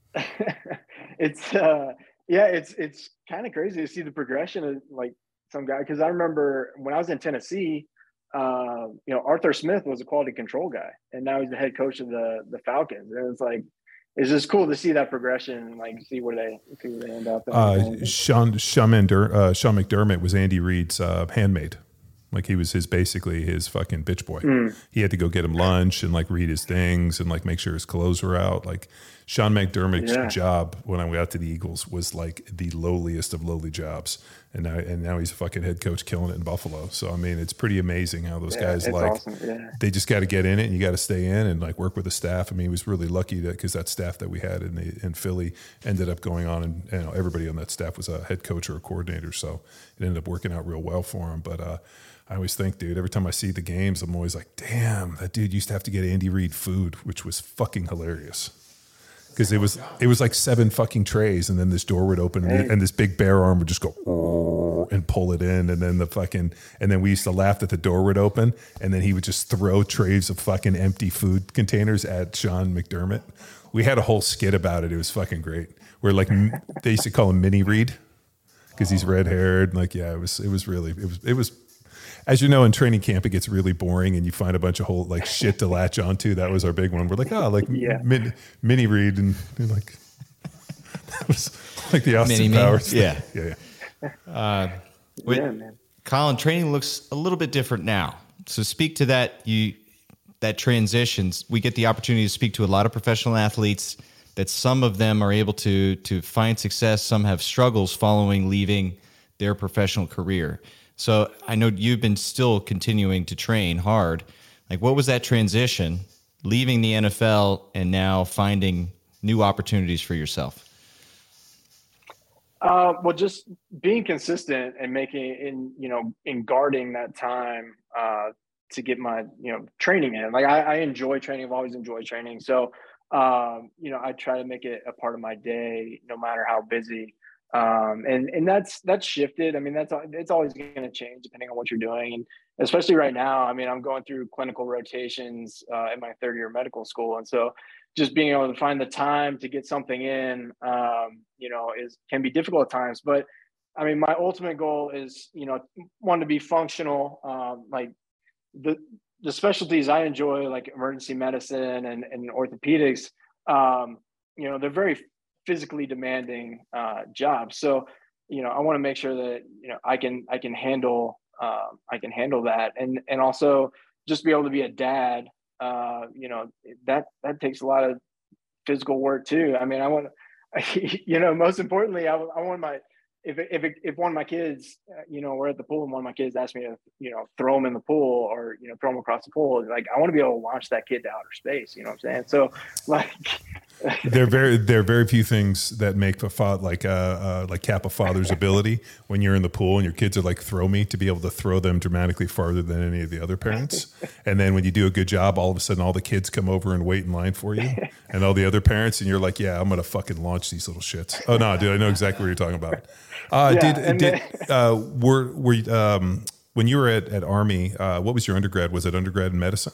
it's uh yeah it's it's kind of crazy to see the progression of like some guy, because I remember when I was in Tennessee, uh, you know, Arthur Smith was a quality control guy, and now he's the head coach of the the Falcons, and it's like it's just cool to see that progression and like see where they see where they end up. Uh, Sean Sean, Mendur, uh, Sean McDermott was Andy Reid's uh, handmaid Like he was his basically his fucking bitch boy. Mm. He had to go get him lunch and like read his things and like make sure his clothes were out. Like Sean McDermott's Yeah. job when I got to the Eagles was like the lowliest of lowly jobs. And now and now he's a fucking head coach killing it in Buffalo. So I mean, it's pretty amazing how those Yeah, guys it's like awesome. Yeah. they just got to get in it and you got to stay in and like work with the staff. I mean, he was really lucky that because that staff that we had in the in Philly ended up going on and you know everybody on that staff was a head coach or a coordinator. So it ended up working out real well for him. But uh, I always think, dude, every time I see the games, I'm always like, damn, that dude used to have to get Andy Reid food, which was fucking hilarious. Because it was it was like seven fucking trays, and then this door would open, and, and this big bare arm would just go "Oh," and pull it in, and then the fucking and then we used to laugh that the door would open, and then he would just throw trays of fucking empty food containers at Sean McDermott. We had a whole skit about it. It was fucking great. Where like they used to call him Mini Reid because he's red haired. Like yeah, it was it was really it was it was. As you know, in training camp, it gets really boring, and you find a bunch of whole like shit to latch onto. That was our big one. We're like, oh, like Yeah. min, Mini Reid, and, and like that was like the Austin Mini-me? Powers. thing. Yeah. yeah, yeah. Wait, Yeah, man. Colin, training looks a little bit different now. So speak to that. You that transitions. We get the opportunity to speak to a lot of professional athletes. That some of them are able to to find success. Some have struggles following leaving their professional career. So I know you've been still continuing to train hard. Like, what was that transition, leaving the N F L and now finding new opportunities for yourself? Uh, well, just being consistent and making in you know in guarding that time uh, to get my you know training in. Like I, I enjoy training. I've always enjoyed training. So um, you know I try to make it a part of my day, no matter how busy. Um, and, and that's, that's shifted. I mean, that's, it's always going to change depending on what you're doing. And especially right now, I mean, I'm going through clinical rotations, uh, in my third year of medical school. And so just being able to find the time to get something in, um, you know, is, can be difficult at times, but I mean, my ultimate goal is, you know, one to be functional, um, like the, the specialties I enjoy, like emergency medicine and, and orthopedics, um, you know, they're very physically demanding uh, jobs. So, you know, I want to make sure that, you know, I can, I can handle, uh, I can handle that. And, and also just be able to be a dad, uh, you know, that, that takes a lot of physical work too. I mean, I want, you know, most importantly, I, I want my, if, if, if one of my kids, uh, you know, we're at the pool and one of my kids asked me to, you know, throw him in the pool or, you know, throw him across the pool, like, I want to be able to launch that kid to outer space. You know what I'm saying? So like, there are very there are very few things that make a father like uh, uh like cap a father's ability when you're in the pool and your kids are like throw me to be able to throw them dramatically farther than any of the other parents. And then when you do a good job, all of a sudden all the kids come over and wait in line for you, and all the other parents, and you're like, yeah, I'm gonna fucking launch these little shits. Oh no, dude, I know exactly what you're talking about. Uh, Yeah, did and did uh, were were you, um when you were at at Army? Uh, what was your undergrad? Was it undergrad in medicine?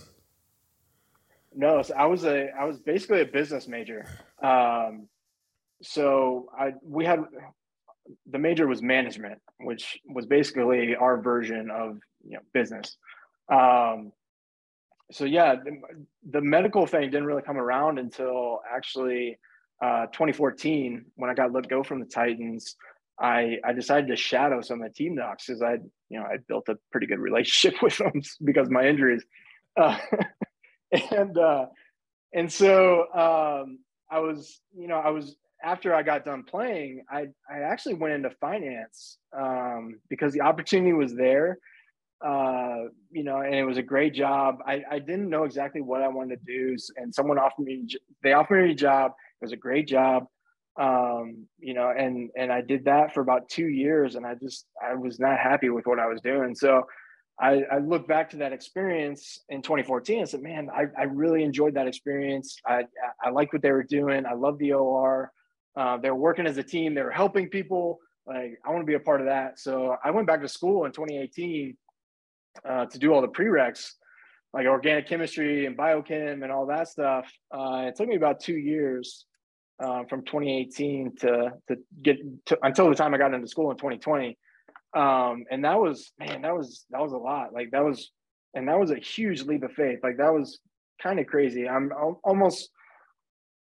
No, so I was a I was basically a business major. Um, so I we had the major was management, which was basically our version of you know business. Um, so yeah, the, the medical thing didn't really come around until actually uh, twenty fourteen when I got let go from the Titans. I I decided to shadow some of the team docs because I you know I built a pretty good relationship with them because of my injuries. Uh, And, uh, and so, um, I was, you know, I was, after I got done playing, I, I actually went into finance, um, because the opportunity was there, uh, you know, and it was a great job. I, I didn't know exactly what I wanted to do. And someone offered me, they offered me a job. It was a great job. Um, you know, and, and I did that for about two years and I just, I was not happy with what I was doing. So I, I look back to that experience in twenty fourteen and said, man, I, I really enjoyed that experience. I, I liked what they were doing. I love the O R. Uh, they were working as a team. They were helping people. Like, I want to be a part of that. So I went back to school in twenty eighteen uh, to do all the prereqs, like organic chemistry and biochem and all that stuff. Uh, it took me about two years uh, from twenty eighteen to, to get to, until the time I got into school in twenty twenty. Um, and that was, man, that was, that was a lot. Like that was, and that was a huge leap of faith. Like that was kind of crazy. I'm almost,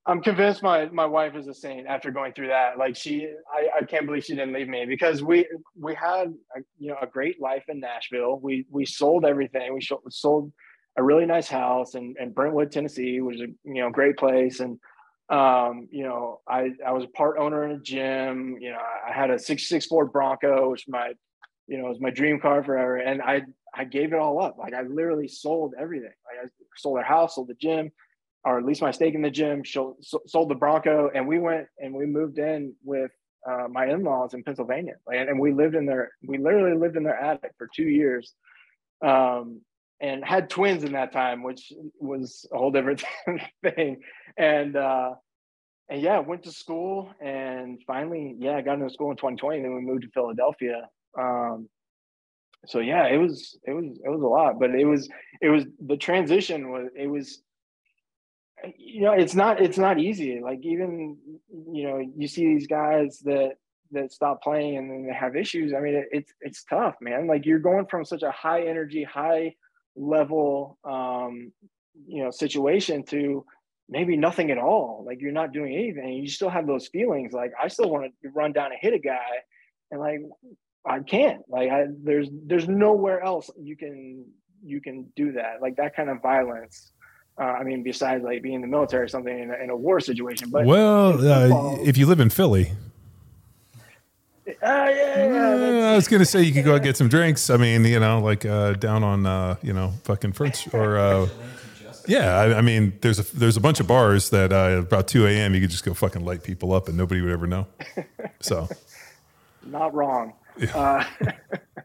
I'm convinced my my wife is a saint after going through that. Like she, I, I can't believe she didn't leave me, because we we had a, you know a great life in Nashville. We we sold everything. We sold a really nice house in, in Brentwood, Tennessee, which is a you know great place. And um, you know I I was a part owner in a gym. You know I had a sixty-six Ford Bronco, which my you know was my dream car forever. And I I gave it all up. Like I literally sold everything. Like I sold our house, sold the gym, or at least my stake in the gym, sold, sold the Bronco, and we went and we moved in with uh, my in-laws in Pennsylvania. And, and we lived in their, we literally lived in their attic for two years um, and had twins in that time, which was a whole different thing. And, uh, and yeah, went to school, and finally, yeah, I got into school in twenty twenty, and then we moved to Philadelphia. Um, so yeah, it was, it was, it was a lot, but it was, it was, the transition was, it was, you know, it's not, it's not easy. Like even, you know, you see these guys that, that stop playing and then they have issues. I mean, it, it's, it's tough, man. Like you're going from such a high energy, high level, um, you know, situation to maybe nothing at all. Like you're not doing anything. You still have those feelings. Like I still want to run down and hit a guy, and like, I can't, like, I, there's, there's nowhere else you can, you can do that. Like that kind of violence. Uh, I mean, besides like being in the military or something in a, in a war situation. But well, uh, if you live in Philly, uh, yeah, yeah, uh, I was gonna say you could go out and get some drinks. I mean, you know, like uh, down on uh, you know fucking French or uh, yeah. I, I mean, there's a there's a bunch of bars that uh, about two a.m. you could just go fucking light people up and nobody would ever know. So, not wrong. Yeah. Uh,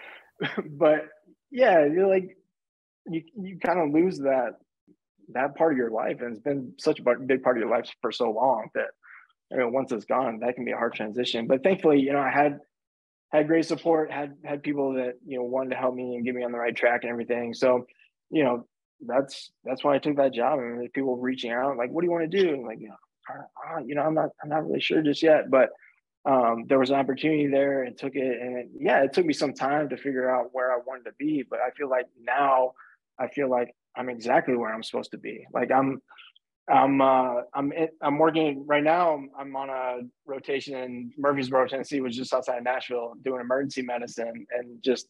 but yeah, you're like you you kind of lose that. that part of your life, and it's been such a big part of your life for so long that, you know, once it's gone, that can be a hard transition. But thankfully, you know, I had had great support, had had people that, you know, wanted to help me and get me on the right track and everything. So, you know, that's that's why I took that job. And people reaching out like, what do you want to do? And like, you know, uh, you know, I'm not I'm not really sure just yet, but um, there was an opportunity there and took it. And it, yeah, it took me some time to figure out where I wanted to be, but I feel like now I feel like I'm exactly where I'm supposed to be. Like I'm, I'm, uh, I'm, I'm working right now. I'm, I'm on a rotation in Murfreesboro, Tennessee, which is just outside of Nashville, doing emergency medicine, and just,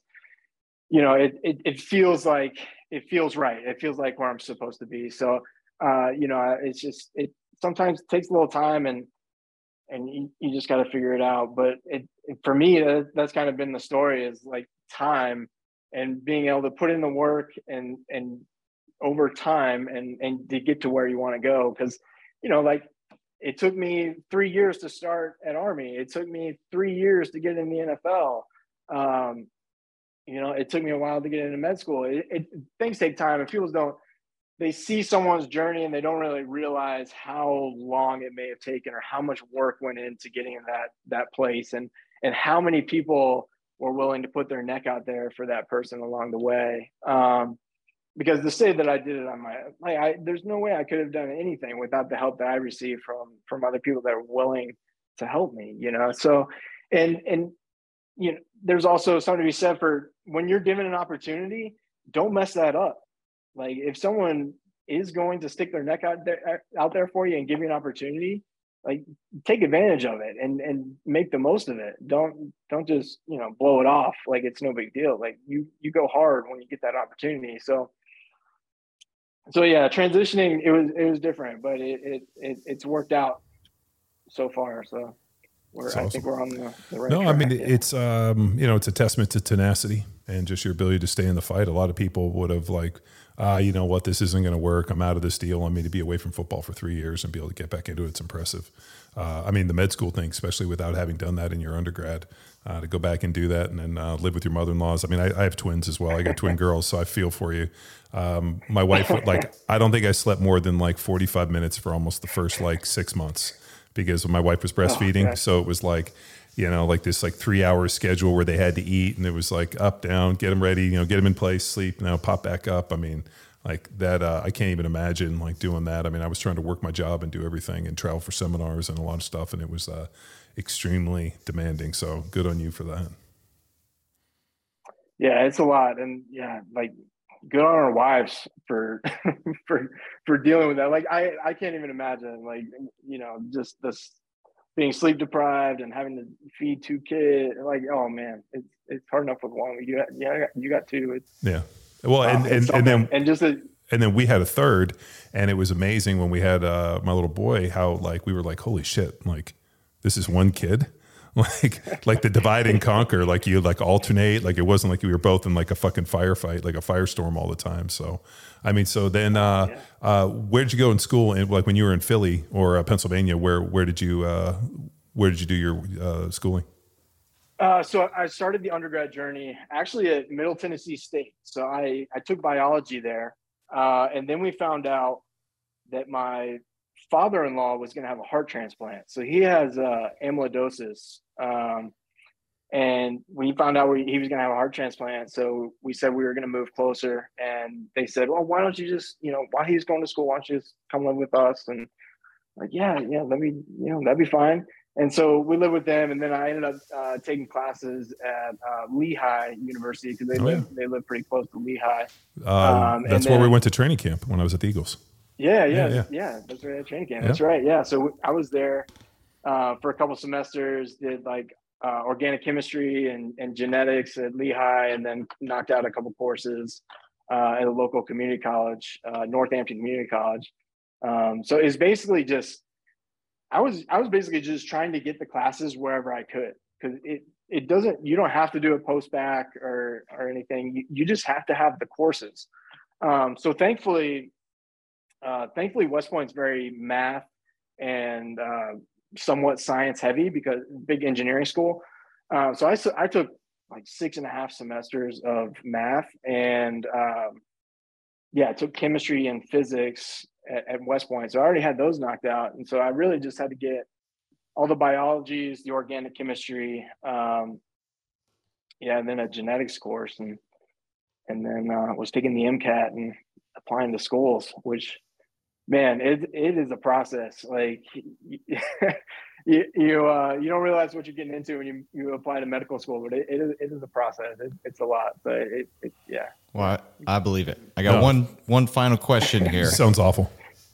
you know, it, it, it feels like, it feels right. It feels like where I'm supposed to be. So, uh, you know, it's just, it sometimes takes a little time, and, and you, you just got to figure it out. But it, it for me, that, that's kind of been the story, is like time and being able to put in the work and, and, over time and and to get to where you want to go. Because, you know, like it took me three years to start at Army. It took me three years to get in the N F L. Um, you know, it took me a while to get into med school. It, it things take time, and people don't, they see someone's journey and they don't really realize how long it may have taken or how much work went into getting in that that place, and and how many people were willing to put their neck out there for that person along the way. Um, Because to say that I did it on my, like, I, there's no way I could have done anything without the help that I received from from other people that are willing to help me, you know. So, and and you know, there's also something to be said for when you're given an opportunity, don't mess that up. Like if someone is going to stick their neck out there out there for you and give you an opportunity, like take advantage of it and and make the most of it. Don't don't just, you know, blow it off like it's no big deal. Like you you go hard when you get that opportunity. So. So yeah, transitioning, it was it was different, but it it, it it's worked out so far. So we're awesome. I think we're on the, the right No, track. I mean Yeah. it's um you know it's a testament to tenacity and just your ability to stay in the fight. A lot of people would have like, ah, you know what, this isn't going to work. I'm out of this deal. I mean, to be away from football for three years and be able to get back into it, it's impressive. Uh, I mean, the med school thing, especially without having done that in your undergrad, uh, to go back and do that and then uh, live with your mother-in-laws. I mean, I, I have twins as well. I got twin girls, so I feel for you. Um, my wife, like, I don't think I slept more than like forty-five minutes for almost the first like six months because my wife was breastfeeding. Oh, so it was like, you know, like this like three hour schedule where they had to eat, and it was like up, down, get them ready, you know, get them in place, sleep, now pop back up. I mean, like that, uh, I can't even imagine like doing that. I mean, I was trying to work my job and do everything and travel for seminars and a lot of stuff. And it was uh, extremely demanding. So good on you for that. Yeah, it's a lot. And yeah, like good on our wives for for for dealing with that. Like I I can't even imagine, like, you know, just this being sleep deprived and having to feed two kids. Like, oh man, it's it's hard enough with one. You got, yeah, you got two. It's, yeah. Well, and, uh, and, and then and just a, and then we had a third, and it was amazing when we had uh, my little boy. How like we were like, holy shit, like this is one kid. Like, like the divide and conquer, like you like alternate, like it wasn't like we were both in like a fucking firefight, like a firestorm all the time. So, I mean, so then, uh, yeah. uh, where'd you go in school? And like when you were in Philly or uh, Pennsylvania, where, where did you, uh, where did you do your, uh, schooling? Uh, so I started the undergrad journey actually at Middle Tennessee State. So I, I took biology there. Uh, and then we found out that my father-in-law was going to have a heart transplant. So he has uh, amyloidosis. Um, and we found out we, he was going to have a heart transplant. So we said we were going to move closer. And they said, well, why don't you just, you know, while he's going to school, why don't you just come live with us? And like, yeah, yeah, let me, you know, that'd be fine. And so we lived with them. And then I ended up uh, taking classes at uh, Lehigh University because they, oh, live, yeah. they live pretty close to Lehigh. Uh, um, that's then, where we went to training camp when I was at the Eagles. Yeah, yeah, Yeah, yeah. yeah. That's right at training camp. Yeah. That's right. Yeah. So I was there uh, for a couple semesters, did like uh, organic chemistry and, and genetics at Lehigh, and then knocked out a couple courses uh, at a local community college, uh, Northampton Community College. Um, so it's basically just, I was, I was basically just trying to get the classes wherever I could, because it, it doesn't, you don't have to do a post-bac or, or anything. You, you just have to have the courses. Um, so thankfully, Uh, thankfully, West Point's very math and uh, somewhat science heavy because big engineering school. Uh, so I, I took like six and a half semesters of math and um, yeah, I took chemistry and physics at, at West Point. So I already had those knocked out. And so I really just had to get all the biologies, the organic chemistry, um, yeah, and then a genetics course. And, and then uh, was taking the MCAT and applying to schools, which, man, it it is a process. Like you you uh, you don't realize what you're getting into when you, you apply to medical school, but it, it is it is a process. It, it's a lot, but it, it yeah. Well, I, I believe it. I got No. one one final question here. Sounds awful.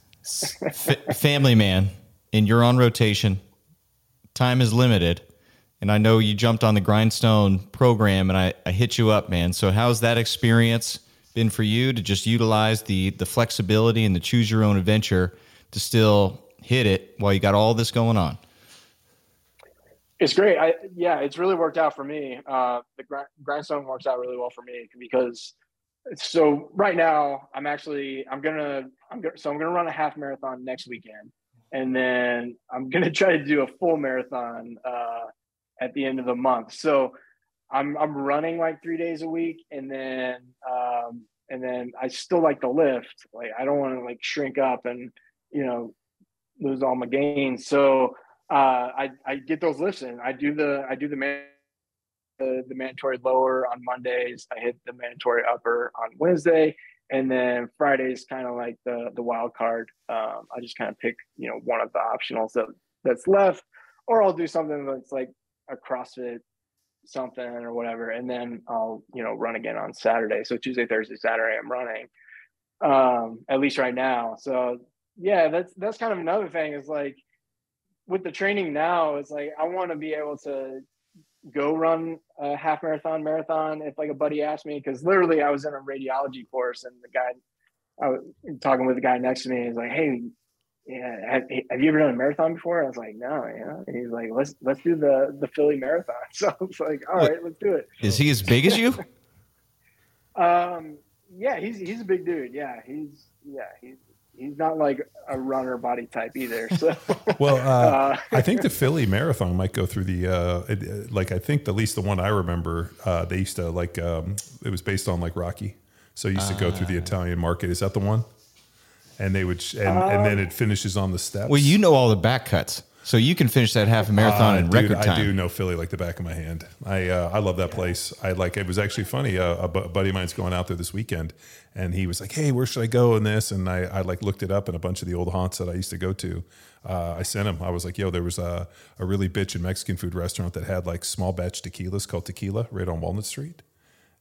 F- family man, and you're on rotation. Time is limited, and I know you jumped on the Grindstone program, and I, I hit you up, man. So how's that experience been for you to just utilize the the flexibility and the choose your own adventure to still hit it while you got all this going on? It's great. I yeah, it's really worked out for me. Uh, the grind, Grindstone works out really well for me because so right now I'm actually I'm gonna I'm gonna so I'm gonna run a half marathon next weekend, and then I'm gonna try to do a full marathon uh, at the end of the month. So I'm I'm running like three days a week, and then um, and then I still like to lift. Like I don't want to like shrink up and you know lose all my gains. So uh, I I get those lifts in. I do the I do the man the, the mandatory lower on Mondays. I hit the mandatory upper on Wednesday, and then Friday's kind of like the the wild card. Um, I just kind of pick you know one of the optionals that that's left, or I'll do something that's like a CrossFit something or whatever, and then I'll you know run again on Saturday. So Tuesday, Thursday, Saturday I'm running, um at least right now. So yeah, that's that's kind of another thing is like with the training now, it's like I want to be able to go run a half marathon marathon if like a buddy asked me, because literally I was in a radiology course and the guy I was talking with the guy next to me, he's like, hey, yeah, have, have you ever done a marathon before? I was like, no, yeah. And he's like, let's let's do the the Philly marathon. So it's like, all right, let's do it. Is he as big as you? Um, yeah, he's he's a big dude. Yeah, he's yeah he's he's not like a runner body type either. So Well, uh, uh, I think the Philly Marathon might go through the uh, it, like I think at least the one I remember uh, they used to like um, it was based on like Rocky, so it used to go through the Italian market. Is that the one? And they would, and, um, and then it finishes on the steps. Well, you know all the back cuts, so you can finish that half marathon uh, in dude, record time. I do know Philly like the back of my hand. I uh, I love that place. I like. It was actually funny. Uh, a bu- buddy of mine's going out there this weekend, and he was like, "Hey, where should I go?" in this, and I, I like looked it up, and a bunch of the old haunts that I used to go to. Uh, I sent him. I was like, "Yo, there was a a really bitchin' Mexican food restaurant that had like small batch tequilas called Tequila right on Walnut Street."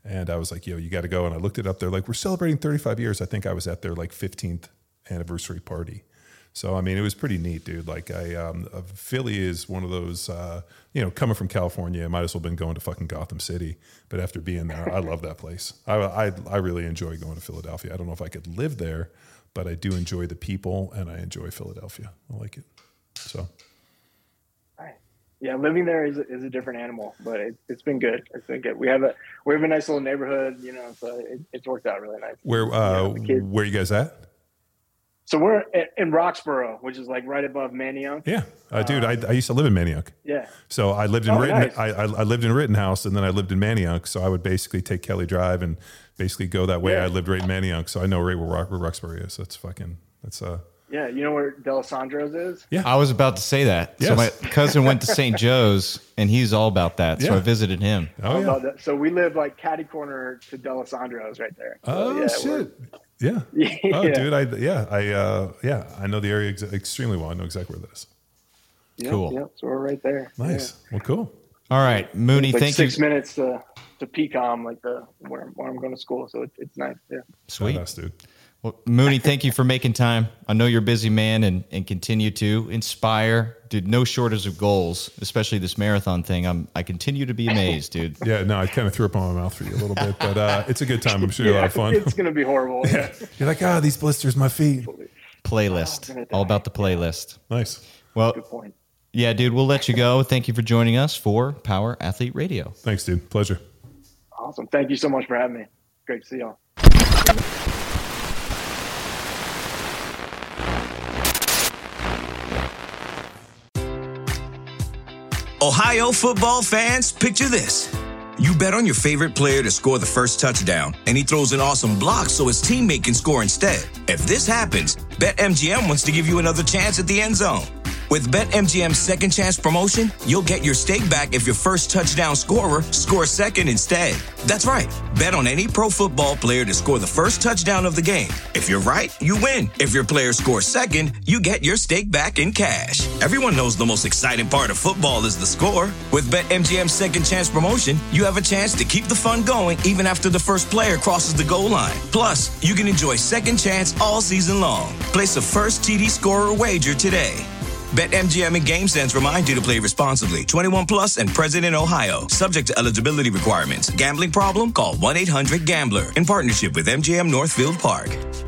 And I was like, yo, you got to go. And I looked it up. They're like, we're celebrating thirty-five years. I think I was at their like fifteenth anniversary party. So, I mean, it was pretty neat, dude. Like, I, um, uh, Philly is one of those, uh, you know, coming from California, I might as well have been going to fucking Gotham City. But after being there, I love that place. I, I, I really enjoy going to Philadelphia. I don't know if I could live there, but I do enjoy the people and I enjoy Philadelphia. I like it. So. Yeah, living there is a, is a different animal, but it, it's been good. It's been good. We have a we have a nice little neighborhood, you know, so it, it's worked out really nice. Where uh, you know, where are you guys at? So we're in Roxborough, which is like right above Manayunk. Yeah, uh, dude, I, I used to live in Manayunk. Yeah. So I lived in oh, Ritten. Nice. I, I I lived in Rittenhouse, and then I lived in Manayunk. So I would basically take Kelly Drive and basically go that way. Yeah. I lived right in Manayunk, so I know right where, Rock, where Roxbury is. That's fucking. That's uh. Yeah, you know where D'Alessandro's is? Yeah. I was about to say that. Yes. So my cousin went to Saint Joe's, and he's all about that. So Yeah. I visited him. Oh All yeah. about that. So we live like catty corner to D'Alessandro's right there. So, Oh yeah, shit. Yeah. Yeah. Oh, dude. I yeah. I uh yeah. I know the area ex- extremely well. I know exactly where that is. Yep, Cool. Yep, so we're right there. Nice. Well, cool. All right, Mooney, Yeah. Like thank six you. minutes to to P COM, like the where, where I'm going to school. So it, it's nice. Yeah. Sweet. Badass, dude. Well, Mooney, thank you for making time. I know you're a busy man and, and continue to inspire. Dude, no shortage of goals, especially this marathon thing. I'm I continue to be amazed, dude. Yeah. No, I kind of threw up on my mouth for you a little bit, but uh, it's a good time. I'm sure you're a lot of fun. It's gonna be horrible. Yeah. You're like, ah, these blisters, my feet. Playlist. All about the playlist. Nice. Well, Good point. yeah, dude, we'll let you go. Thank you for joining us for Power Athlete Radio. Thanks, dude. Pleasure. Awesome. Thank you so much for having me. Great to see y'all. Ohio football fans, picture this. You bet on your favorite player to score the first touchdown, and he throws an awesome block so his teammate can score instead. If this happens, BetMGM wants to give you another chance at the end zone. With BetMGM's second chance promotion, you'll get your stake back if your first touchdown scorer scores second instead. That's right. Bet on any pro football player to score the first touchdown of the game. If you're right, you win. If your player scores second, you get your stake back in cash. Everyone knows the most exciting part of football is the score. With BetMGM's second chance promotion, you have a chance to keep the fun going even after the first player crosses the goal line. Plus, you can enjoy second chance all season long. Place a first T D scorer wager today. BetMGM and GameSense remind you to play responsibly. twenty-one plus and present in Ohio. Subject to eligibility requirements. Gambling problem? Call one eight hundred gambler in partnership with M G M Northfield Park.